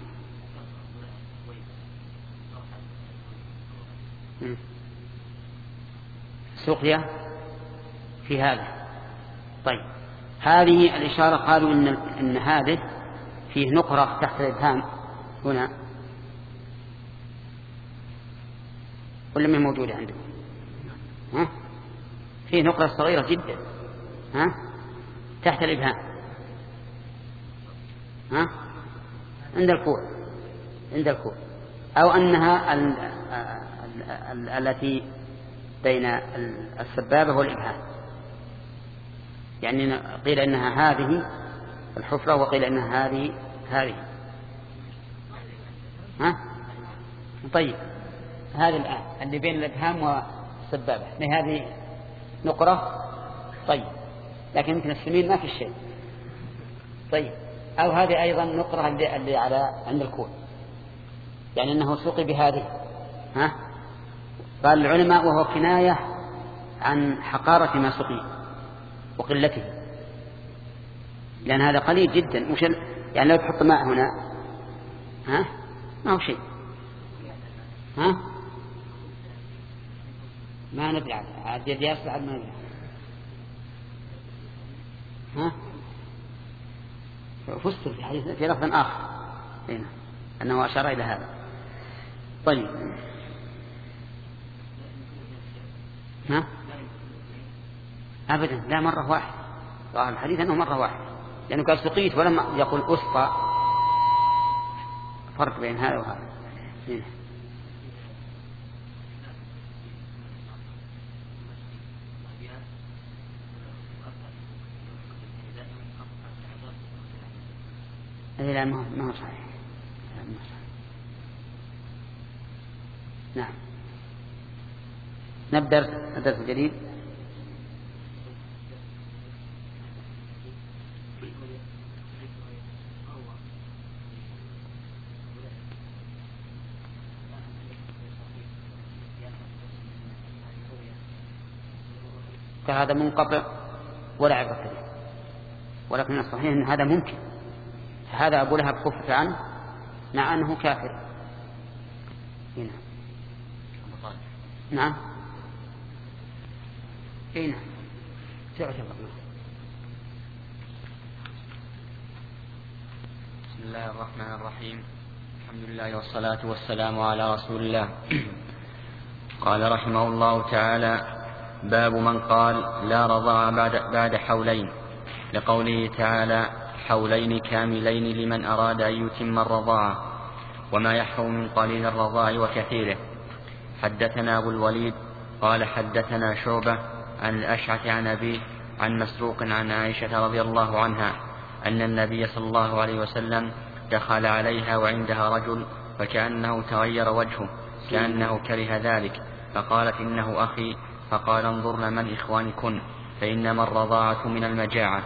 سقيا في هذا. طيب، هذه الإشارة قالوا إن هذه فيه نقرة تحت الإبهام هنا، ولا ما موجودة عندكم؟ فيه نقرة صغيرة جدا تحت الإبهام عند الكوع، أو أنها التي بين السبابة والإبهام، يعني قيل إنها هذه الحفرة وقيل إنها هذه. طيب، هذا الآن اللي بين الإبهام والسبابة هذه نقرة. طيب، لكن يمكن السمين ما في شيء. طيب، أو هذه أيضا نقرة اللي عند الكوع، يعني أنه سقي بهذه. قال العلماء وهو كناية عن حقارة ما سقي وقلته، لأن هذا قليل جدا. يعني لو تحط ماء هنا ما هو شيء. ما ندري عاد يصلح ما ندري. فسر في حديث في لفظ آخر هنا أنه أشار إلى هذا. طيب، أبدا لا، مرة واحدة. ظاهر الحديث أنه مرة واحدة، لأنه قال سقيت ولم يقول أسقى. فرق بين هذا وهذا. لا، ما هو صحيح. نعم، نبدأ الدرس الجديد. فهذا منقطع ولا عبرة به، ولكن الصحيح أن هذا ممكن. هذا أبو لهب خفف عنه مع أنه كافر. هنا. نعم، هنا تعتبر. بسم الله الرحمن الرحيم. الحمد لله والصلاة والسلام على رسول الله. قال رحمه الله تعالى: باب من قال لا رضاع بعد حولين، لقوله تعالى: حولين كاملين لمن أراد أن يتم الرضاعة، وما يحرم من قليل الرضاع وكثيره. حدثنا أبو الوليد قال حدثنا شعبة عن الأشعث عن أبيه عن مسروق عن عائشة رضي الله عنها أن النبي صلى الله عليه وسلم دخل عليها وعندها رجل، فكأنه تغير وجهه كأنه كره ذلك، فقالت إنه أخي، فقال انظرن من إخوانكن فإنما الرضاعة من المجاعة.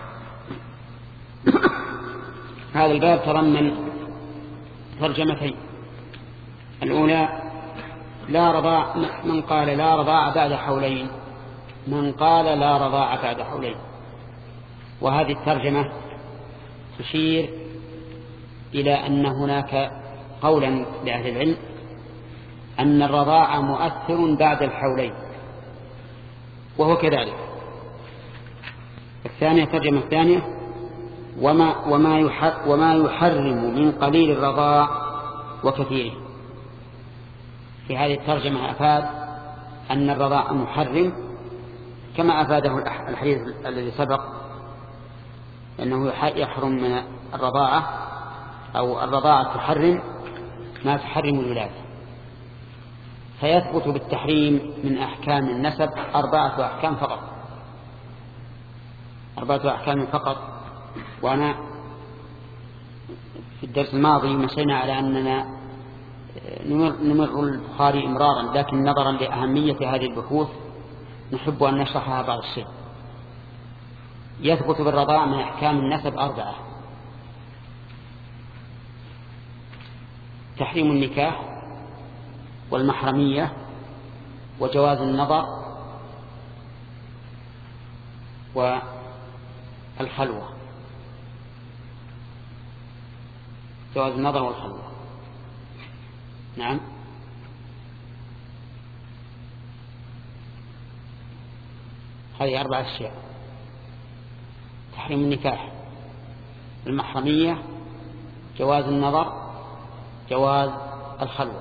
هذا الباب تضمن ترجمتين. الأولى من قال لا رضاعة بعد حولين، من قال لا رضاعة بعد حولين. وهذه الترجمة تشير إلى أن هناك قولا لأهل العلم أن الرضاعة مؤثر بعد الحولين، وهو كذلك. الترجمة الثانية وما يحرم من قليل الرضاع وكثيره. في هذه الترجمة أفاد أن الرضاع محرم كما أفاده الحديث الذي سبق، أنه يحرم من الرضاعة أو الرضاعة تحرم ما تحرم الولادة. فيثبت بالتحريم من أحكام النسب 4 أحكام فقط، 4 أحكام فقط. وأنا في الدرس الماضي مشينا على أننا نمر البخاري إمرارا، لكن نظرا لأهمية هذه البحوث نحب أن نشرحها بعض الشيء. يثبت بالرضاع من أحكام النسب 4: تحريم النكاح والمحرمية وجواز النظر والخلوة. جواز النظر والخلوة، نعم. هذه 4 أشياء: تحريم النكاح، المحرمية، جواز النظر، جواز الخلوة.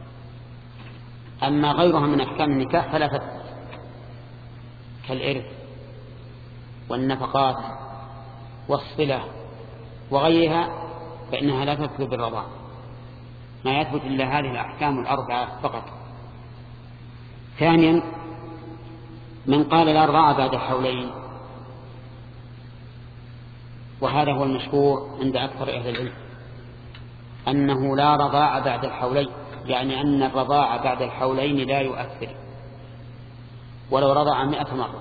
أما غيرها من أحكام النكاح فلا تثبت، كالإرث والنفقات والصلة وغيرها، فإنها لا تثبت بالرضاع. ما يثبت إلا هذه الأحكام 4 فقط. ثانيا، من قال لا رضاعة بعد حولين، وهذا هو المشهور عند أكثر أهل العلم، أنه لا رضاعة بعد الحولين، يعني أن الرضاعة بعد الحولين لا يؤثر ولو رضع 100 مرة.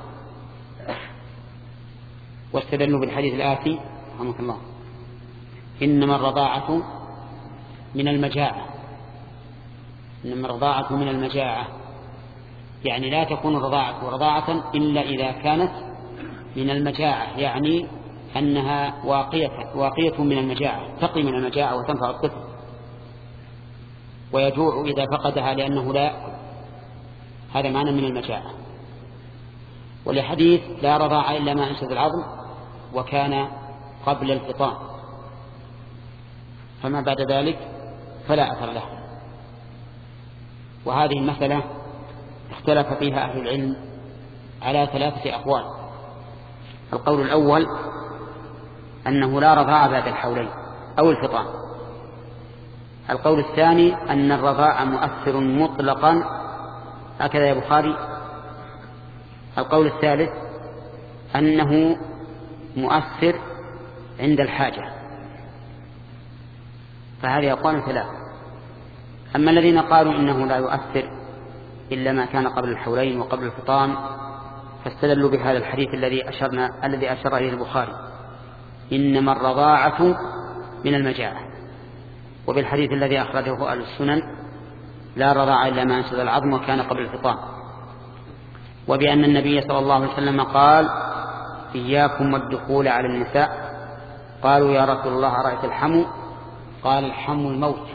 واستدلوا بالحديث الآتي رحمه الله: إنما الرضاعة من المجاعة. إنما الرضاعة من المجاعة، يعني لا تكون الرضاعة رضاعة إلا إذا كانت من المجاعة، يعني أنها واقية من المجاعة، تقي من المجاعة وتنفع الطفل، ويجوع إذا فقدها لأنه لا يأكل. هذا معنى من المجاعة. ولحديث لا رضاعة إلا ما أنشد العظم وكان قبل الفطام، فما بعد ذلك فلا أثر له. وهذه المسألة اختلف فيها أهل العلم على 3 أقوال. القول الأول أنه لا رضاعة بعد الحولين أو الفطام. القول الثاني أن الرضاعة مؤثر مطلقا، هكذا يا بخاري. القول الثالث أنه مؤثر عند الحاجة. فهذه أقوال 3. أما الذين قالوا إنه لا يؤثر إلا ما كان قبل الحولين وقبل الفطام، فاستدلوا بهذا الحديث الذي أشار إليه البخاري: إنما الرضاعة من المجاعة، وبالحديث الذي أخرجه أهل السنن: لا رضاعة إلا ما أنشد العظم وكان قبل الفطام. وبأن النبي صلى الله عليه وسلم قال: إياكم والدخول على النساء. قالوا: يا رسول الله أرأيت الحمو؟ قال: الحمو الموت.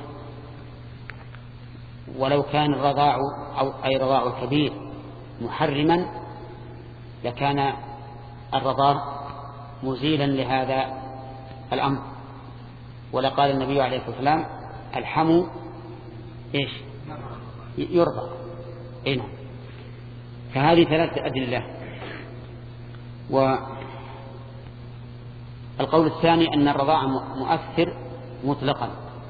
ولو كان الرضاع أي رضاع الكبير محرما لكان الرضاع مزيلا لهذا الأمر، ولقال النبي عليه الصلاة والسلام: الحمو إيش؟ يرضع. إيه. فهذه 3 أدلة. والقول الثاني أن الرضاع مؤثر مطلقا،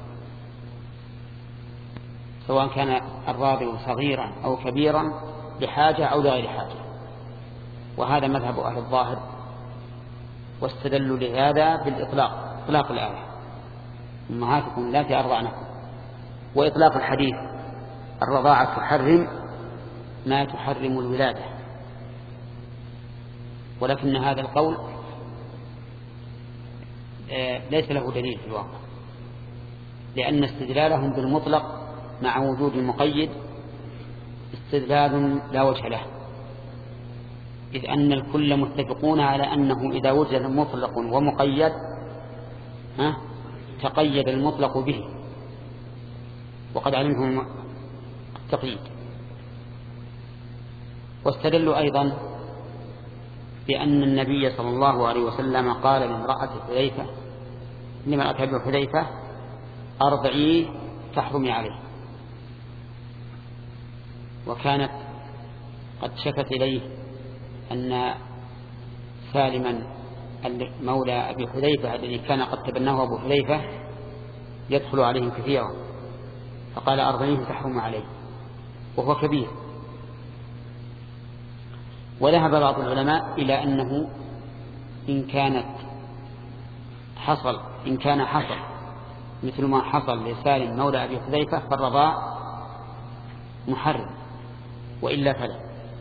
سواء كان الراضع صغيرا أو كبيرا لحاجة أو لغير حاجة، وهذا مذهب أهل الظاهر. واستدلوا لهذا بالإطلاق، إطلاق الآية: أمهاتكم اللاتي أرضعنكم، وإطلاق الحديث: الرضاعة تحرم ما تحرم الولادة، ولكن هذا القول ليس له دليل في الواقع، لأن استدلالهم بالمطلق مع وجود المقيد استدلال لا وجه له، إذ أن الكل متفقون على أنه إذا وجد مطلق ومقيد تقيد المطلق به، وقد علمهم التقييد. واستدلوا أيضا بأن النبي صلى الله عليه وسلم قال لامرأة حذيفة لمن أتى بحذيفة أرضعيه تحرمي عليه، وكانت قد شكت إليه أن سالما مولى أبي حذيفة الذي كان قد تبناه أبو حذيفة يدخل عليهم كثيرا، فقال أرضعيه تحرم عليه وهو كبير. وذهب بعض العلماء إلى أنه إن كان حصل مثل ما حصل لسالم مولى أبي حذيفة فالرضاع محرم، وإلا فلا.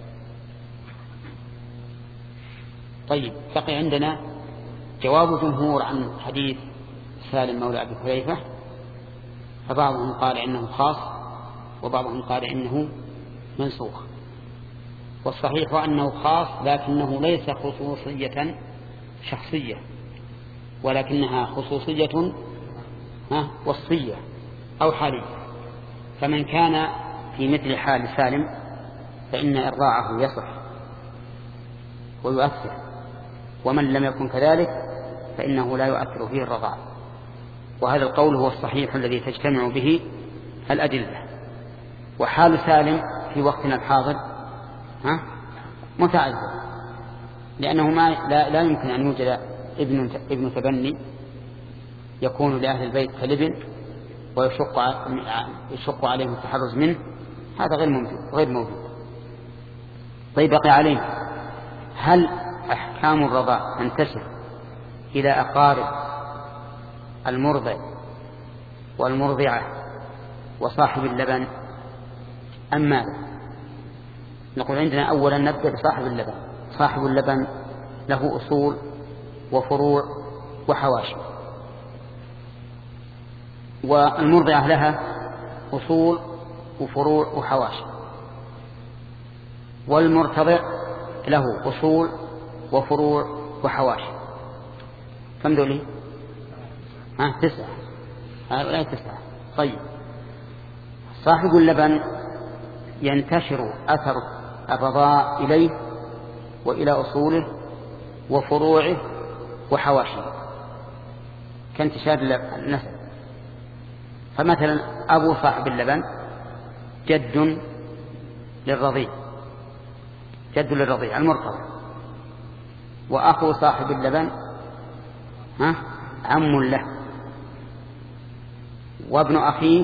طيب، بقي عندنا جواب جمهور عن حديث سالم مولى أبي حذيفة، فبعضهم قال إنه خاص وبعضهم قال إنه منسوخ، والصحيح أنه خاص لكنه ليس خصوصية شخصية، ولكنها خصوصية وصفية أو حالية. فمن كان في مثل حال سالم فإن إرضاعه يصح ويؤثر، ومن لم يكن كذلك فإنه لا يؤثر فيه الرضاع. وهذا القول هو الصحيح الذي تجتمع به الأدلة. وحال سالم في وقتنا الحاضر متعذر، لأنه لا يمكن أن يوجد ابن تبني يكون لأهل البيت كالابن ويشق عليهم التحرز منه، هذا غير موجود. طيب، بقي علينا هل أحكام الرضاع تنتشر إلى أقارب المرضع والمرضعة وصاحب اللبن أم ماذا؟ نقول عندنا أولا نبدأ بصاحب اللبن. صاحب اللبن له أصول وفروع وحواشي، والمرضعة لها أصول وفروع وحواشي، والمرتضع له أصول وفروع وحواشي. كم دولي؟ 9. هؤلاء 9. طيب، صاحب اللبن ينتشر أثر الرضاع إليه وإلى أصوله وفروعه وحواشيه كانتشار النسل. فمثلا أبو صاحب اللبن جد للرضيع المرتضع، وأخو صاحب اللبن عم له، وابن أخيه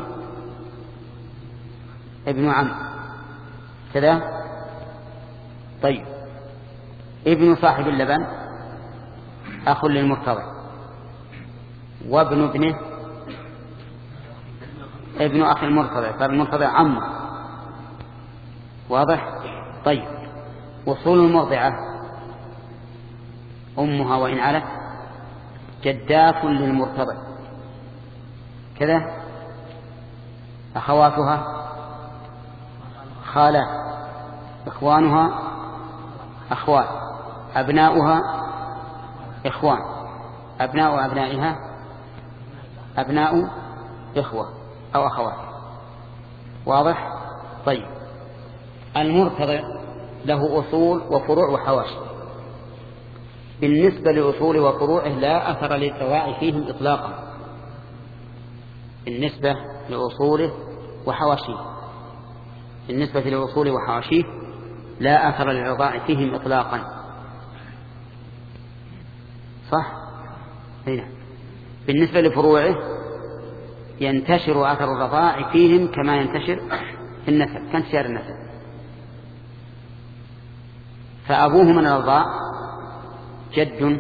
ابن عم كذا. طيب، ابن صاحب اللبن أخ للمرتضع، وابن ابنه ابن أخ المرتضع، فالمرتضع عمه. واضح؟ طيب، وصول المرضعة أمها وإن علت جدات للمرتضع كذا، أخواتها خالات، إخوانها أخوات، أبناؤها إخوان، أبناء أبنائها أبناء إخوة أو أخوات. واضح؟ طيب، المرتضع له أصول وفروع وحواشي. بالنسبة لأصول وفروعه لا أثر للرضاع فيهم إطلاقا، بالنسبة لأصوله وحواشيه، بالنسبة لأصوله وحواشيه لا أثر للرضاع فيهم إطلاقا. صح؟ هنا بالنسبة لفروعه ينتشر أثر الرضاع فيهم كما ينتشر في النسل، كانتشار النسل. فأبوه من الرضاع جد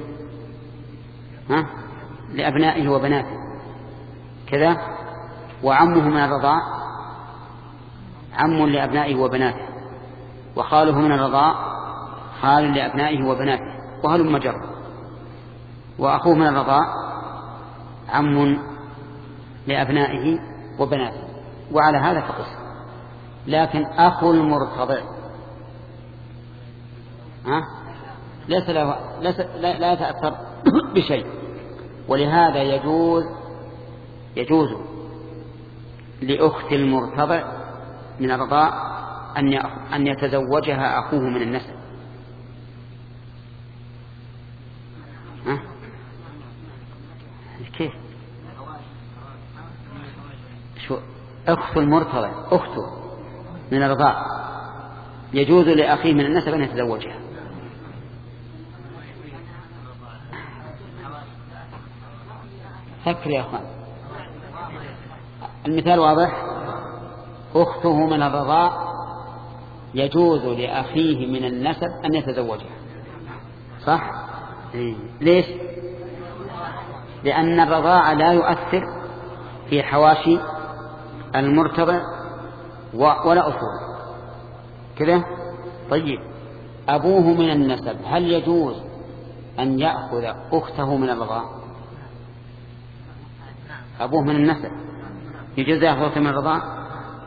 لأبنائه وبناته كذا، وعمه من الرضاع عم لأبنائه وبناته وخاله من الرضاع خال لأبنائه وبناته وهل مجر، وأخوه من الرضاع عم لأبنائه وبناته، وعلى هذا فقس. لكن أخو المرتضع ليس له لا يتأثر بشيء، ولهذا يجوز لأخت المرتضع من الرضاع أن يتزوجها أخوه من النسب. كيف؟ شو أخت المرتضع أخته من الرضاع يجوز لأخيه من النسب أن يتزوجها. فكر يا أخوان، المثال واضح. أخته من الرضاع يجوز لأخيه من النسب أن يتزوجها، صح؟ ليش؟ لأن الرضاع لا يؤثر في حواشي المرتضع ولا أصول كذا. طيب أبوه من النسب هل يجوز أن يأخذ أخته من الرضاع؟ أبوه من النسب يجوز يأخذ أخته من الرضاع؟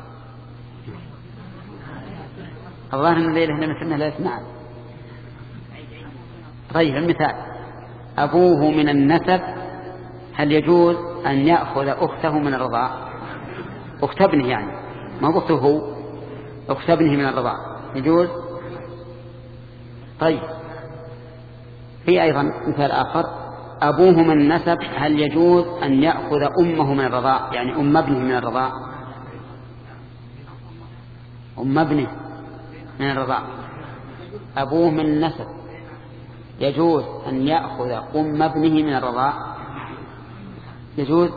الظاهر أن الليلة هنا مثلنا لا يسمع. طيب المثال أبوه من النسب هل يجوز أن يأخذ أخته من الرضاع؟ أخت ابنه يعني، ما أخته هو، أخت ابنه من الرضاع يجوز. طيب في أيضا مثال آخر، أبوه من النسب هل يجوز أن يأخذ أمه من الرضاع، يعني أم ابنه من الرضاع؟ أم ابنه من الرضاع أبوه من النسب يجوز أن يأخذ أم ابنه من الرضاع؟ يجوز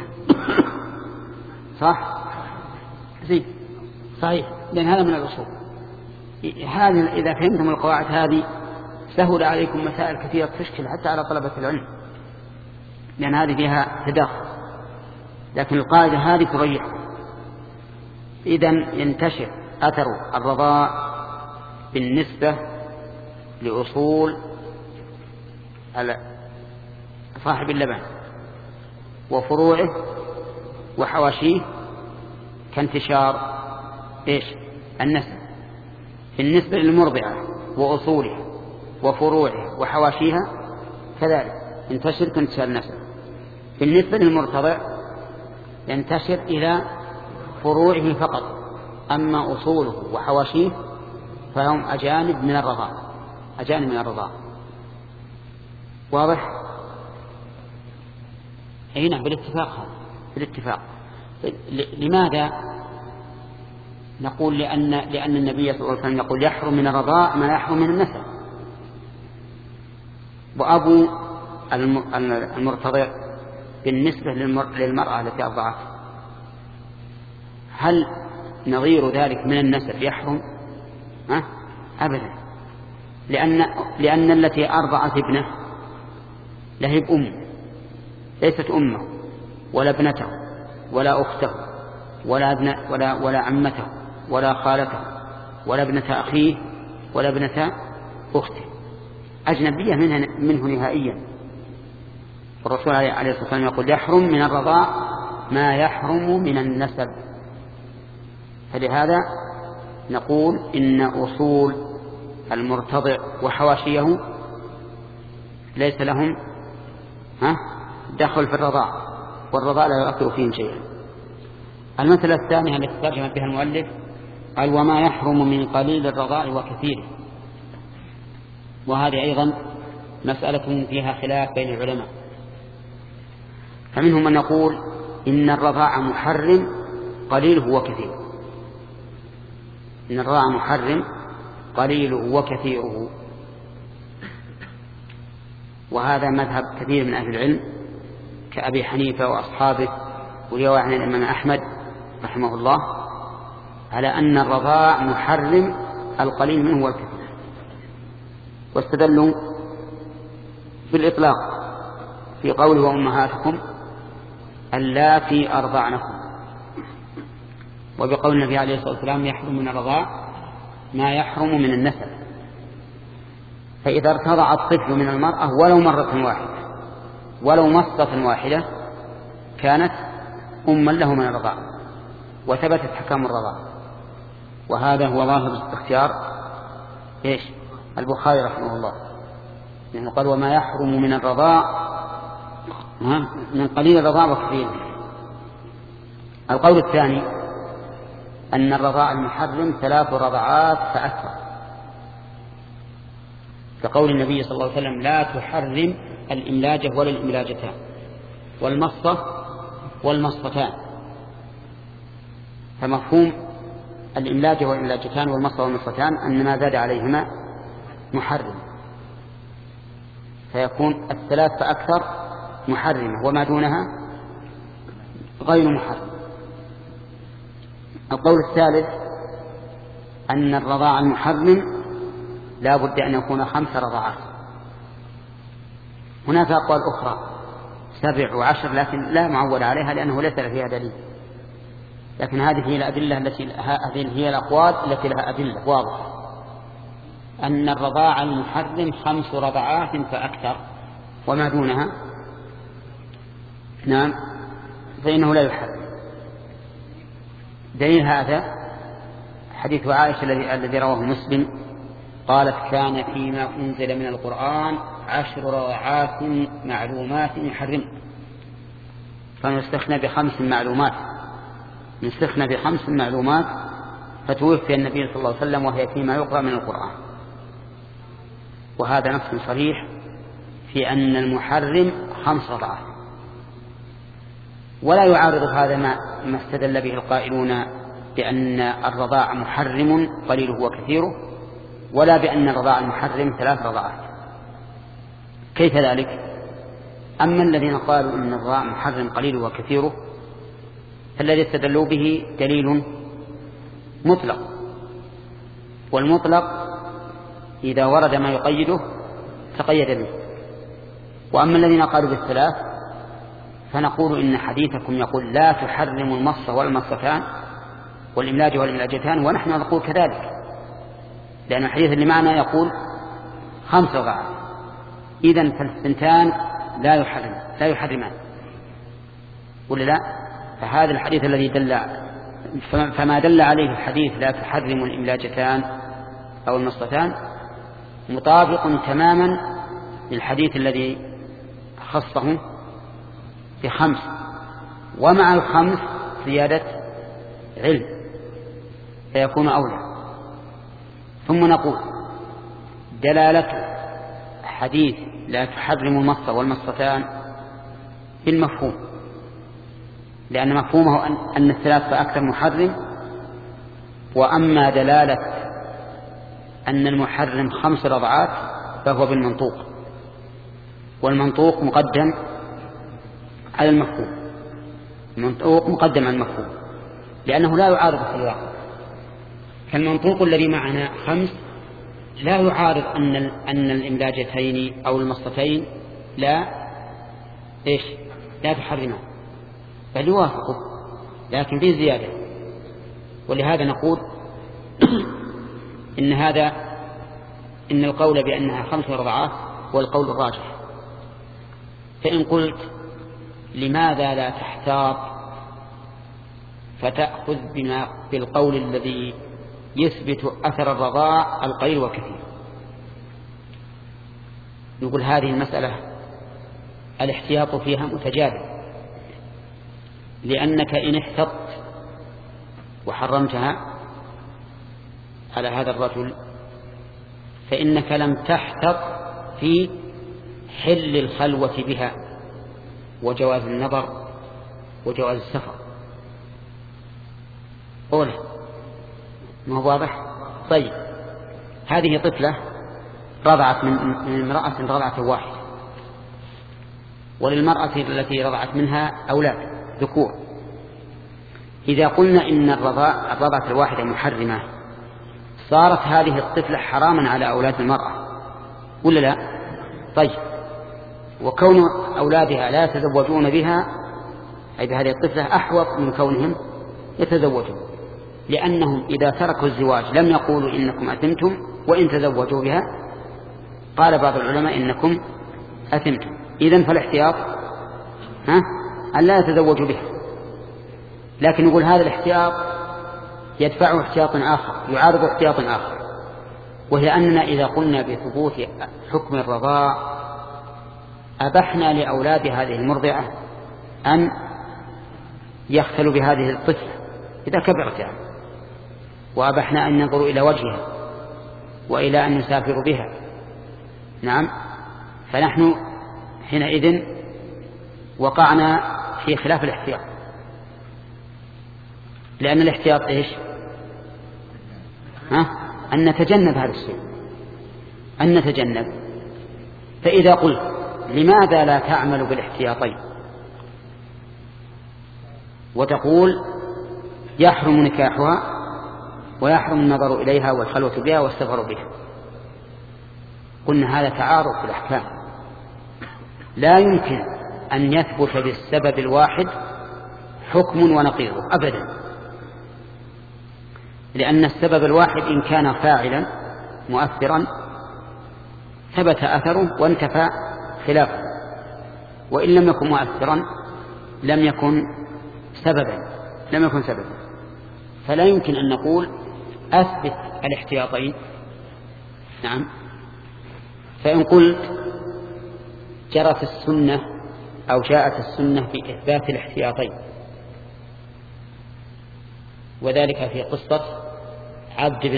صح؟ زين صحيح، لأن هذا من الأصول. هذه إذا فهمتم القواعد هذه سهل عليكم مسائل كثيرة تشكل حتى على طلبة العلم، لأن هذه فيها تداخل، لكن القاعدة هذه تريح. إذن ينتشر أثر الرضاع بالنسبة لأصول صاحب اللبن وفروعه وحواشيه كانتشار النسب بالنسبة للمرضعة وأصولها وفروعها وحواشيها، كذلك ينتشر كانتشار النسب. بالنسبة للمرتضع ينتشر إلى فروعه فقط، أما أصوله وحواشيه فهم أجانب من الرضاع، أجانب من الرضاع. واضح؟ نعم بالاتفاق، هذا بالاتفاق. لماذا نقول؟ لأن النبي صلى الله عليه وسلم يقول يحرم من الرضاع ما يحرم من النسب. وأبو المرتضع بالنسبة للمرأة التي أرضعت هل نظير ذلك من النسب يحرم؟ أبدا، لأن التي أرضعت ابنه لهي بأمه، ليست أمه ولا ابنته ولا أخته ولا عمته ولا خالته ولا ابنة أخيه ولا ابنة أخته، أجنبية منه نهائيا. والرسول عليه الصلاة والسلام يقول يحرم من الرضاع ما يحرم من النسب. فلهذا نقول إن أصول المرتضع وحواشيه ليس لهم دخل في الرضاع، والرضاع لا يؤثر فيهم شيئا. المثلة الثانية التي ترجم بها المؤلف قال وما يحرم من قليل الرضاع وكثيره، وهذه أيضا مسألة فيها خلاف بين العلماء. فمنهم من يقول إن الرضاع محرم قليله وكثيره، إن الرضاع محرم قليله وكثيره، وهذا مذهب كثير من أهل العلم كأبي حنيفة وأصحابه، ويروى عن الإمام أحمد رحمه الله على أن الرضاع محرم القليل منه والكثير، واستدلوا بالإطلاق في قوله وأمهاتكم اللاتي أرضعنكم، وبقول النبي عليه الصلاة والسلام يحرم من الرضاع ما يحرم من النسب. فإذا ارتضع الطفل من المرأة ولو مرة واحدة ولو مصة واحدة كانت أما له من الرضاعة وثبتت حكام الرضاعة. وهذا هو ظاهر اختيار البخاري رحمه الله، لأنه قال وما يحرم من الرضاع من قليل الرضاع وكثير. القول الثاني أن الرضاع المحرم 3 رضعات فأكثر، كقول النبي صلى الله عليه وسلم لا تحرم الإملاجة ولا الإملاجتان والمصة والمصتان. فمفهوم الإملاجة والإملاجتان والمصة والمصتان أن ما زاد عليهما محرم، فيكون 3 فأكثر محرمة وما دونها غير محرم. القول الثالث أن الرضاع المحرم لا بد أن يكون 5 رضعات. هناك أقوال أخرى 7 و10 لكن لا معول عليها لأنه ليس فيها دليل، لكن هذه هي الأدلة هذه هي الأقوال التي لها أدلة واضحة أن الرضاع المحرم 5 رضعات فأكثر وما دونها فإنه لا يحرم. دليل هذا حديث عائشة الذي رواه مسلم قالت كان فيما أنزل من القرآن 10 رضعات معلومات يحرم، فنستخنى ب5 معلومات نستخنى ب5 معلومات فتوفي النبي صلى الله عليه وسلم وهي فيما يقرأ من القرآن. وهذا نص صريح في أن المحرم 5 رضعات، ولا يعارض هذا ما استدل به القائلون بأن الرضاع محرم قليله وكثيره، ولا بأن الرضاع المحرم 3 رضعات. كيف ذلك؟ أما الذين قالوا إن الرضاع محرم قليله وكثيره فالذي استدلوا به دليل مطلق، والمطلق إذا ورد ما يقيده تقيد به. وأما الذين قالوا بالثلاث فنقول إن حديثكم يقول لا تحرم المصة والمصتان والإملاج والإملاجتان، ونحن نقول كذلك، لأن الحديث اللي معنا يقول 5 رضعات، إذن فالثنتان لا يحرمان ولا لا؟ فهذا الحديث الذي فما دل عليه الحديث لا تحرم الإملاجتان أو المصتان مطابق تماما للحديث الذي خصه ب5، ومع 5 زيادة علم فيكون أولى. ثم نقول دلالة حديث لا تحرم المصة والمصتان بالمفهوم، لأن مفهومه أن 3 فأكثر محرم. وأما دلالة أن المحرم 5 رضعات فهو بالمنطوق، والمنطوق مقدم على المفهوم، المنطوق مقدم على المفهوم لأنه لا يعارض في الواقع. فالمنطوق الذي معنا 5 لا يعارض أن الإملاجتين أو المصتين لا تحرمان، بل يوافقه لكن فيه زيادة. ولهذا نقول إن القول بأنها 5 رضعات هو القول الراجح. فإن قلت لماذا لا تحتاط فتأخذ بالقول الذي يثبت أثر الرضاع القليل والكثير، نقول هذه المسألة الاحتياط فيها متجاذب، لأنك إن احتطت وحرمتها على هذا الرجل فإنك لم تحتط في حل الخلوة بها وجواز النظر وجواز السفر. أولا ما هو واضح؟ طيب هذه طفلة رضعت من امرأة رضعت واحدة، وللمرأة التي رضعت منها أولاد ذكور. إذا قلنا إن الرضعة الواحدة محرمة صارت هذه الطفلة حراما على أولاد المرأة ولا لا؟ طيب وكون أولادها لا يتزوجون بها أي بهذه الطفلة أحوط من كونهم يتزوجون. لأنهم إذا تركوا الزواج لم يقولوا إنكم أثمتم وإن تزوجوا بها قال بعض العلماء إنكم أثمتم. إذن فالاحتياط أن لا يتزوجوا بها. لكن نقول هذا الاحتياط يدفعه احتياط آخر يعارض احتياط آخر، وهي أننا إذا قلنا بثبوت حكم الرضاع أبحنا لأولاد هذه المرضعة أن يختلوا بهذه الطفلة إذا كبرت يعني، وأبحنا أن ينظروا إلى وجهها وإلى أن يسافروا بها. نعم، فنحن حينئذ وقعنا في خلاف الاحتياط، لأن الاحتياط إيش؟ أن نتجنب هذا الشيء، أن نتجنب. فإذا قلت لماذا لا تعمل بالاحتياطين وتقول يحرم نكاحها ويحرم النظر إليها والخلوة بها والسفر بها، قلنا هذا تعارض في الأحكام، لا يمكن أن يثبت بالسبب الواحد حكم ونقيضه أبدا، لأن السبب الواحد إن كان فاعلا مؤثرا ثبت أثره وانتفى خلافه، وإن لم يكن مؤثرا لم يكن سببا. فلا يمكن أن نقول أثبت الاحتياطين. نعم، فإن قلت جرت السنة أو جاءت السنة في إثبات الاحتياطين، وذلك في قصة عبد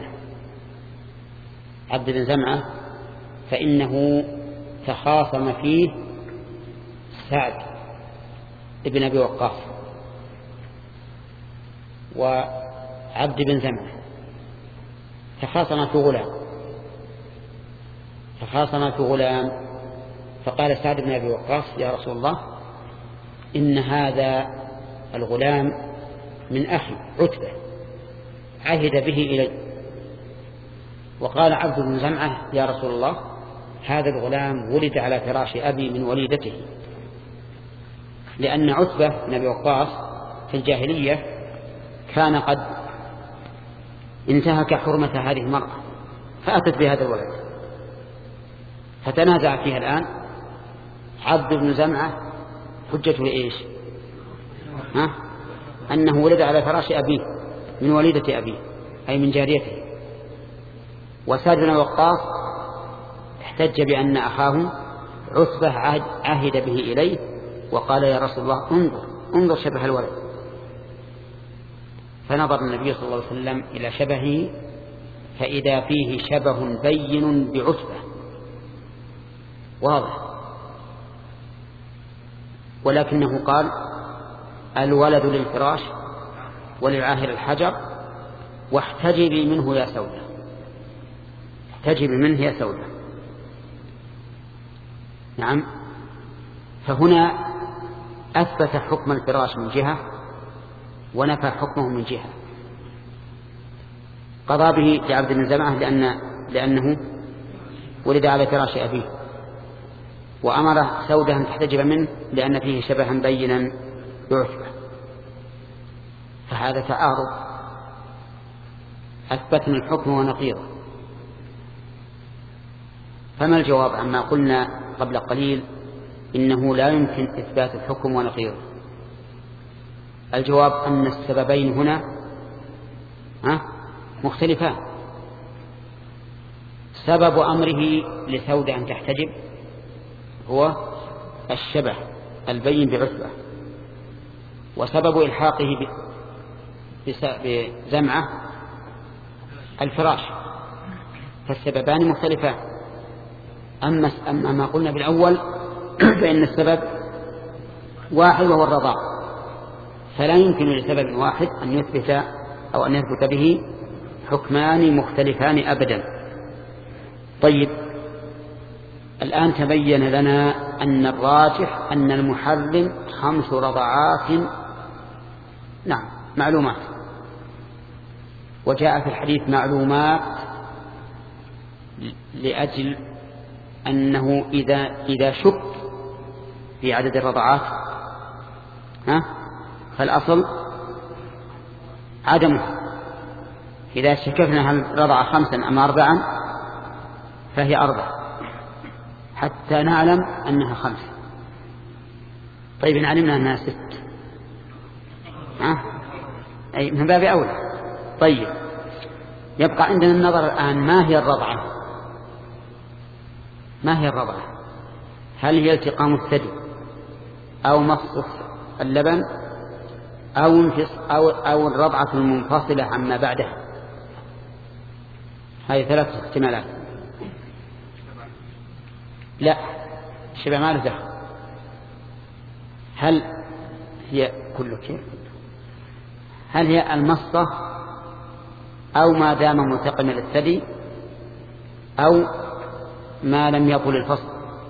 بن زمعة فإنه تخاصم فيه سعد ابن أبي وقاص وعبد بن زمعة، تخاصم في غلام، فقال سعد بن أبي وقاص يا رسول الله إن هذا الغلام من أخي عتبة عهد به إلي. وقال عبد بن زمعة يا رسول الله هذا الغلام ولد على فراش أبي من وليدته، لأن عتبة بن أبي وقاص في الجاهلية كان قد انتهك حرمة هذه المرأة فأتت بهذا الولد، فتنازع فيها الآن عبد بن زمعة حجته إيش؟ أنه ولد على فراش أبيه من وليدة أبيه أي من جاريته. وسعد بن وقاص احتج بأن أخاه عتبة عهد به إليه وقال يا رسول الله انظر شبه الولد، فنظر النبي صلى الله عليه وسلم إلى شبهه فإذا فيه شبه بين بعتبة واضح، ولكنه قال الولد للفراش وللعاهر الحجر واحتجبي منه يا سودة، احتجبي منه يا سودة. نعم، فهنا أثبت حكم الفراش من جهة ونفى حكمه من جهة. قضى به لعبد بن زمعة لأنه ولد على فراش أبيه، وأمر سودة أن تحتجب منه لأن فيه شبها بينا بعتبة. فهذا تعارض، أثبتنا الحكم ونقيضه. فما الجواب عما قلنا قبل قليل إنه لا يمكن إثبات الحكم ونقيضه؟ الجواب أن السببين هنا مختلفان. سبب أمره لسودة أن تحتجب هو الشبه البين بعتبة، وسبب إلحاقه بزمعة الفراش، فالسببان مختلفان. أما ما قلنا بالأول فإن السبب واحد وهو الرضاع، فلا يمكن لسبب واحد أن يثبت به حكمان مختلفان أبدا. طيب، الآن تبين لنا أن الراجح أن المحرم 5 رضعات نعم معلومات، وجاء في الحديث معلومات لأجل أنه إذا شك في عدد الرضعات فالأصل عدمه، إذا شككنا هل رضع 5 أم 4 فهي 4 حتى نعلم أنها 5. طيب إن علمنا أنها 6 أي من باب أولى. طيب يبقى عندنا النظر الآن ما هي الرضعة؟ ما هي الرضعة؟ هل هي التقام الثدي أو مص اللبن أو الرضعة المنفصلة عما بعدها؟ هذه 3 احتمالات. لا، الشبع ما له دخل. هل هي هل هي المصة أو ما دام ملتقما للثدي أو ما لم يطل الفصل؟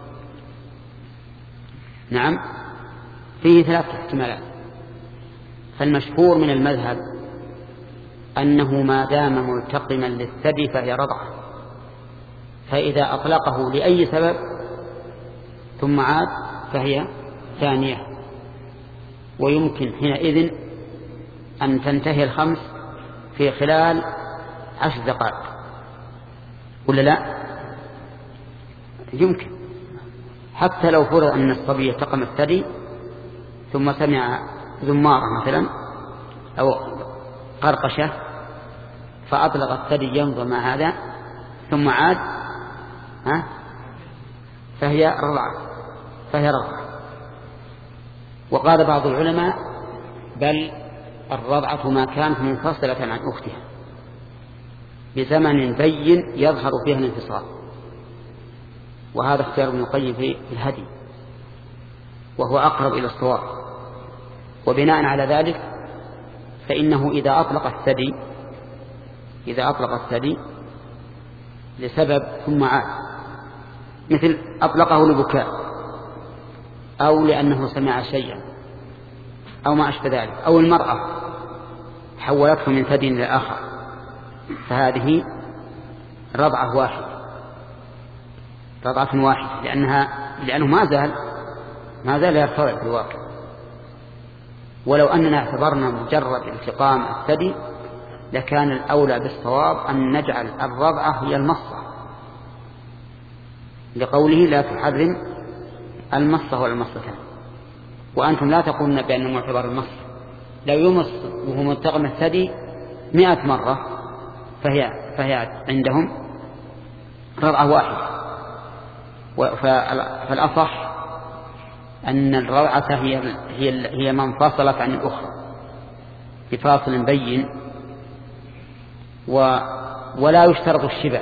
نعم، فيه 3 احتمالات. فالمشهور من المذهب أنه ما دام ملتقما للثدي فهي رضعة، فإذا أطلقه لأي سبب ثم عاد فهي ثانية، ويمكن حينئذ أن تنتهي 5 في خلال 10 دقائق، ولا لا؟ يمكن، حتى لو فرض أن الصبي يلتقم الثدي ثم سمع زمارة مثلا أو قرقشة فأطلق الثدي ينظر مع هذا ثم عاد فهي رضعة. وقال بعض العلماء بل الرضعة ما كانت منفصلة عن أختها بزمن بين يظهر فيها الانفصال، وهذا اختيار ابن القيم في الهدي وهو أقرب إلى الصواب. وبناء على ذلك فإنه إذا أطلق الثدي لسبب ثم عاد، مثل أطلقه لبكاء أو لأنه سمع شيئا أو ما أشبه ذلك، أو المرأة حولته من ثدي إلى آخر، فهذه رضعة واحدة لأنه ما زال يرتضع في الواقع. ولو أننا اعتبرنا مجرد التقام الثدي لكان الأولى بالصواب أن نجعل الرضعة هي المصة، لقوله لا تحرم المصة والمصتان. وأنتم لا تقولون بأنه معتبر المص، لو يمص وهو ملتقم الثدي 100 مرة فهي عندهم رضعة واحدة. فالأصح أن الرضعة هي من فصلت عن الأخرى بفاصل بين، ولا يشترط الشبع،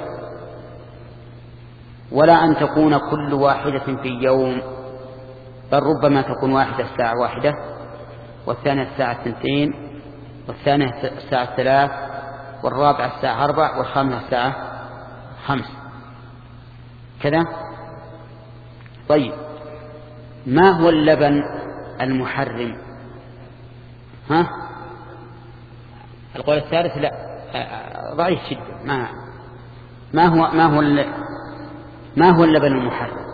ولا أن تكون كل واحدة في يوم، بل ربما تكون واحدة الساعة 1 والثانية الساعة 2 والثانية الساعة 3 والرابعة الساعة 4 والخامسة الساعة 5 كذا. طيب ما هو اللبن المحرم؟ القول الثالث لا، ضعيف جدا. ما هو اللبن المحرم؟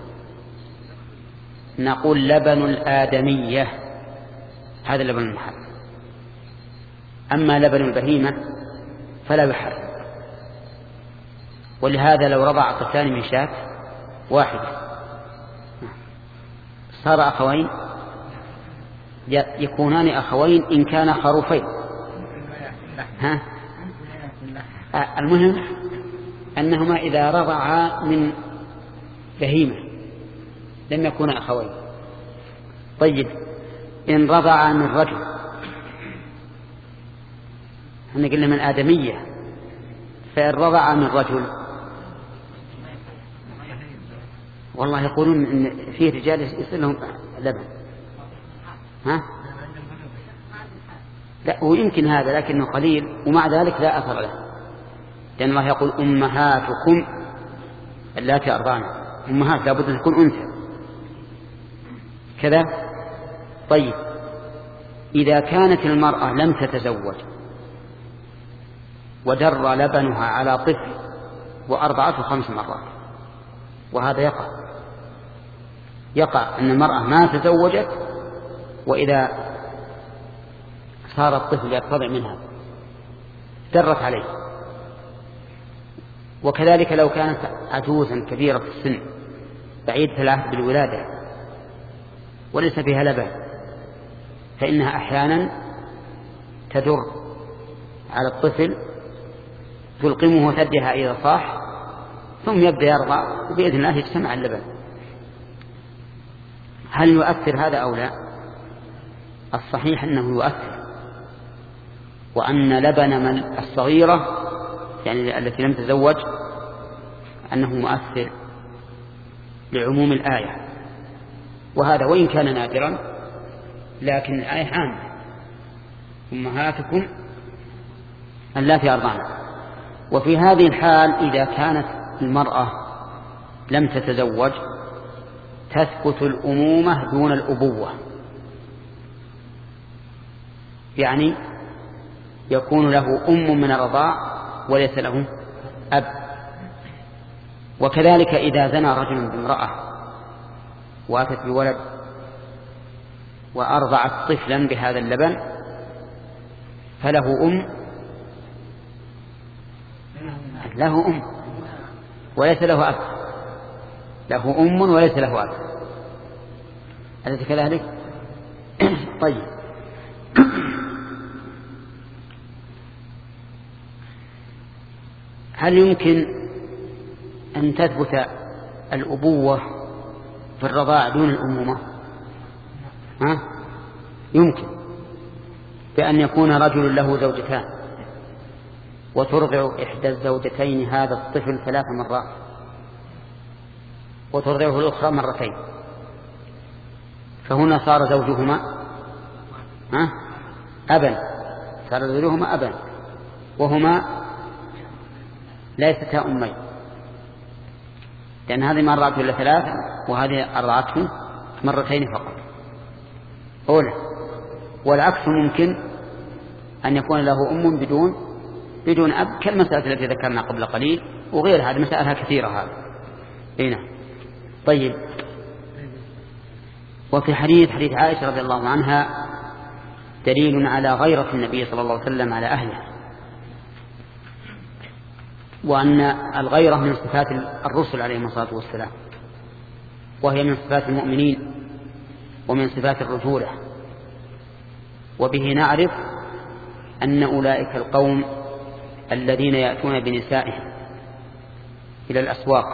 نقول لبن الآدمية، هذا اللبن المحرم. أما لبن البهيمة فلا يحرم. ولهذا لو رضع طفلان من شاة واحدة صار أخوين، يكونان أخوين إن كان خروفين. المهم أنهما إذا رضعا من بهيمة لم يكونا أخوين. طيب إن رضعا من رجل، احنا قلنا من آدمية، فإن رضعا من رجل والله يقولون إن فيه رجال يصير لهم لبن. لا، ويمكن هذا لكنه قليل، ومع ذلك لا أثر له، لأن الله يقول أمهاتكم اللاتي أرضعن. أمهات لابد أن تكون أنثى كذا. طيب إذا كانت المرأة لم تتزوج ودر لبنها على طفل وأرضعته 5 مرات، وهذا يقع أن المرأة ما تزوجت وإذا صار الطفل يرتضع منها درت عليه. وكذلك لو كانت عجوزا كبيرة في السن بعيدة العهد بالولادة وليس فيها لبن، فإنها أحيانا تدر على الطفل تلقمه وتديها إذا صاح ثم يبدأ يرضع وبإذن الله يجتمع اللبن. هل يؤثر هذا أو لا؟ الصحيح أنه يؤثر، وأن لبن من الصغيرة يعني التي لم تزوج أنه مؤثر لعموم الآية، وهذا وإن كان نادرا لكن الآية عامة: أمهاتكم اللاتي أرضعن. وفي هذه الحال إذا كانت المرأة لم تتزوج تثبت الأمومة دون الأبوة، يعني يكون له أم من الرضاع وليس له أب. وكذلك إذا زنى رجل بامرأة وأتت بولد وأرضعت طفلا بهذا اللبن فله أم وليس له أب، له أم وليس له أب. أليس كذلك؟ طيب، هل يمكن أن تثبت الأبوة في الرضاع دون الأمومة؟ يمكن، بأن يكون رجل له زوجتان وترضع إحدى الزوجتين هذا الطفل 3 مرات وترضعه الأخرى 2 مرات، فهنا صار زوجهما أبا، صار زوجهما أبا وهما ليستا أمين، لأن هذه ما أرضعته إلا 3 وهذه أرضعته 2 مرات فقط أولى. والعكس ممكن أن يكون له أم بدون أب، كالمسألة التي ذكرنا قبل قليل وغير هذه مسألة كثيرة هذا. هنا طيب، وفي حديث عائشة رضي الله عنها دليل على غيرة النبي صلى الله عليه وسلم على أهله، وأن الغيرة من صفات الرسل عليهم الصلاة والسلام، وهي من صفات المؤمنين ومن صفات الرجولة. وبه نعرف أن أولئك القوم الذين يأتون بنسائهم إلى الأسواق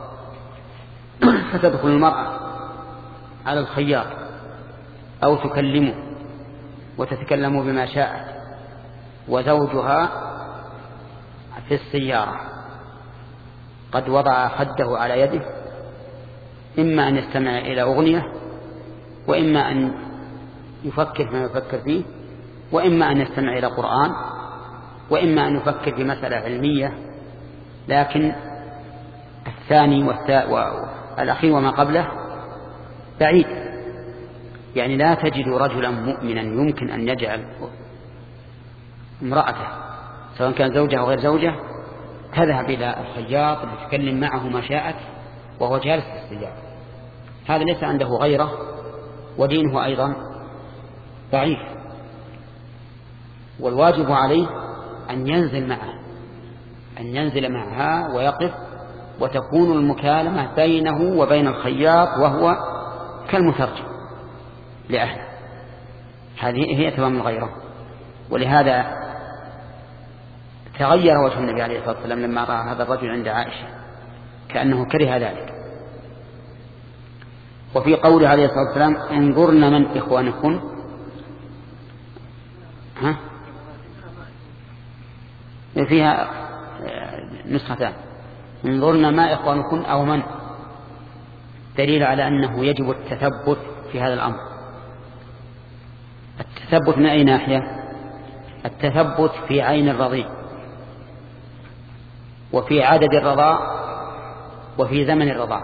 فتدخل المرأة على الخياط أو تكلمه وتتكلم بما شاءت وزوجها في السيارة قد وضع خده على يده، إما أن يستمع إلى أغنية وإما أن يفكر فيما يفكر فيه وإما أن يستمع إلى قرآن وإما أن يفكر في مسألة علمية، لكن الثاني والأخير وما قبله بعيد. يعني لا تجد رجلا مؤمنا يمكن أن يجعل امرأته سواء كان زوجها أو غير زوجه تذهب إلى الخياط لتتكلم معه ما شاءت وهو جالس في السيارة. هذا ليس عنده غيره، ودينه أيضا ضعيف، والواجب عليه أن ينزل معها ويقف، وتكون المكالمة بينه وبين الخياط وهو كالمترجم لأهله. هذه هي تمام الغيرة. ولهذا تغير وجه النبي عليه الصلاة والسلام لما رأى هذا الرجل عند عائشة، كأنه كره ذلك. وفي قوله عليه الصلاة والسلام انظرن من إخوانكم، فيها نسختان، انظرن ما إخوانكم أو من، دليل على أنه يجب التثبت في هذا الأمر. التثبت من أي ناحية؟ التثبت في عين الرضيع وفي عدد الرضاع وفي زمن الرضاع.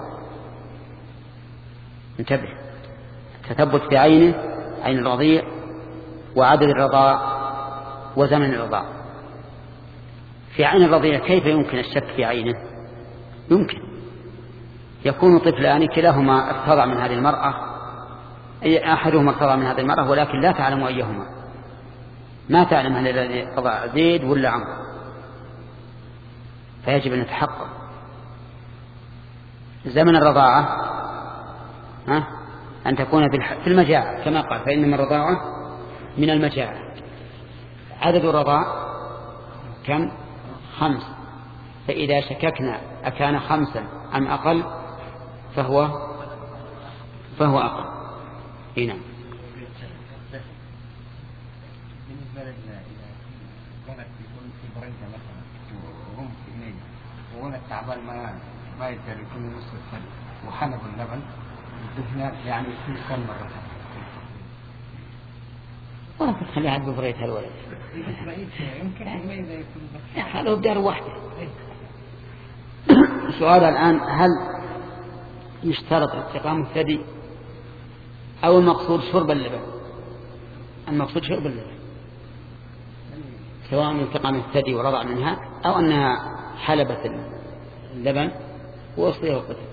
انتبه، التثبت في عين الرضيع وعدد الرضاع وزمن الرضاع. في عين الرضيع كيف يمكن الشك في عينه؟ يمكن يكون طفلان كلاهما ارتضع من هذه المرأة، أحدهما ارتضع من هذه المرأة ولكن لا تعلم أيهما، ما تعلم هل الذي ارتضع زيد ولا عمرو، فيجب أن يتحقق. زمن الرضاعة أن تكون في المجاعة كما قال، فإنما الرضاعة من المجاعة. عدد الرضاع كم؟ 5. فإذا شككنا أكان 5 أم أقل فهو أقل. هنا بالنسبة ولد يكون في بريدة مثلا وهم في إناء وولد تعبان ما يقدر يكون نصف الثلج وحلب اللبن الدهنات يعني كل كم مرة ولا تخليها ببريتها الولد يمكن ما يكون هذا بدار واحدة. سؤال الآن، هل يشترط استقامة الثدي أو المقصود شرب اللبن؟ المقصود شرب اللبن، سواء انتقام الثدي ورضع منها أو أنها حلبت اللبن وأصليه القتل،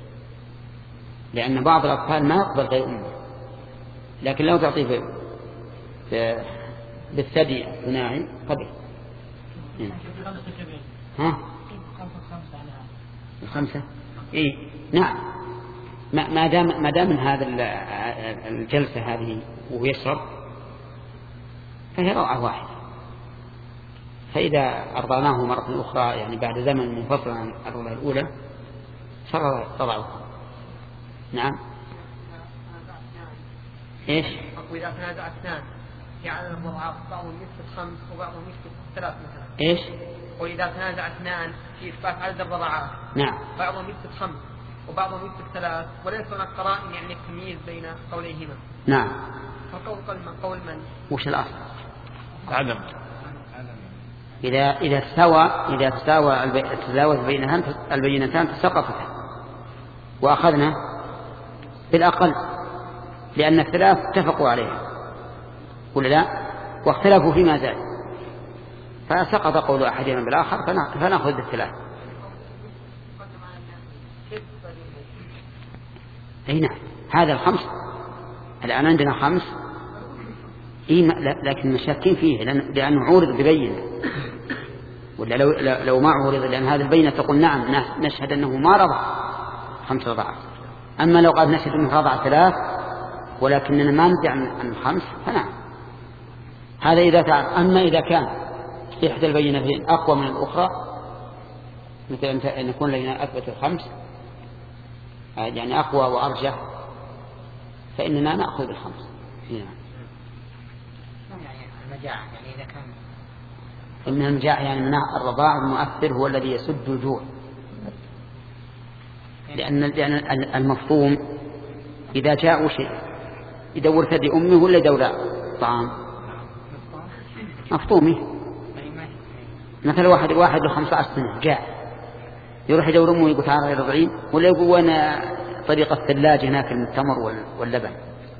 لأن بعض الأطفال ما يقبل غير أمه، لكن لو تعطيه بالثدي الثنائي قبل. ها؟ 5 إيه نعم، ما دام من هذا الجلسة هذه وهو يشرب فهي روعة واحدة. فإذا أرضعناه مرة أخرى يعني بعد زمن منفصل عن الرضعة الأولى صار رضعه. نعم. إيش؟ وإذا تنازع اثنان في عدد الرضعات بعضهم يثبت 5 وبعضهم يثبت 3 مثلا. إيش؟ وإذا تنازع اثنان في إثبات عدد الرضعات نعم بعضهم يثبت 5 وبعضهم يثبت 3 وليس هناك قرائن يعني التمييز بين قوليهما. نعم. فقول من؟ وش الأصل؟ عدم. إذا تساوى التزاوج البينتان تسقطتا وأخذنا بالأقل، لأن الثلاث اتفقوا عليها ولا لا، واختلفوا فيما زاد، فسقط قول أحدهم بالآخر فنأخذ بالثلاث. أي نعم، هذا 5 الآن عندنا 5 لكن مشاكين فيه لأنه عورض ببينة، ولا لو ما عورض لأن هذا البينة تقول نعم نشهد أنه ما رضع 5 رضعات. أما لو قال نشهد أنه رضع 3 ولكننا ما ندعي عن 5 فنعم هذا إذا تعب. أما إذا كان إحدى البينتين أقوى من الأخرى مثل أن يكون لنا أثبت 5 يعني أقوى وأرجح فإننا نأخذ بال5. المجاعة يعني إذا كان إن المجاعة يعني من الرضاع المؤثر هو الذي يسد الجوع، لأن المفهوم إذا جاء شيء يدور ثدي أمه ولا يدور طعام مفهومي. مثل واحد له 15 سنة جاء يروح يدور أمه ويقول تعالى يرضعين، ولا يقول وانا طريقة الثلاجة هناك التمر واللبن.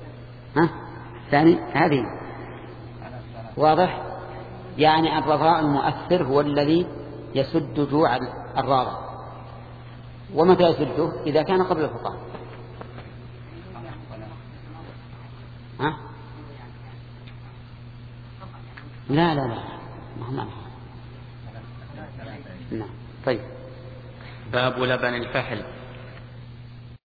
ثاني هذه واضح، يعني الرضاع المؤثر هو الذي يسد جوع الراضع. ومتى يسده؟ إذا كان قبل الفطام. لا نعم. طيب. باب لبن الفحل.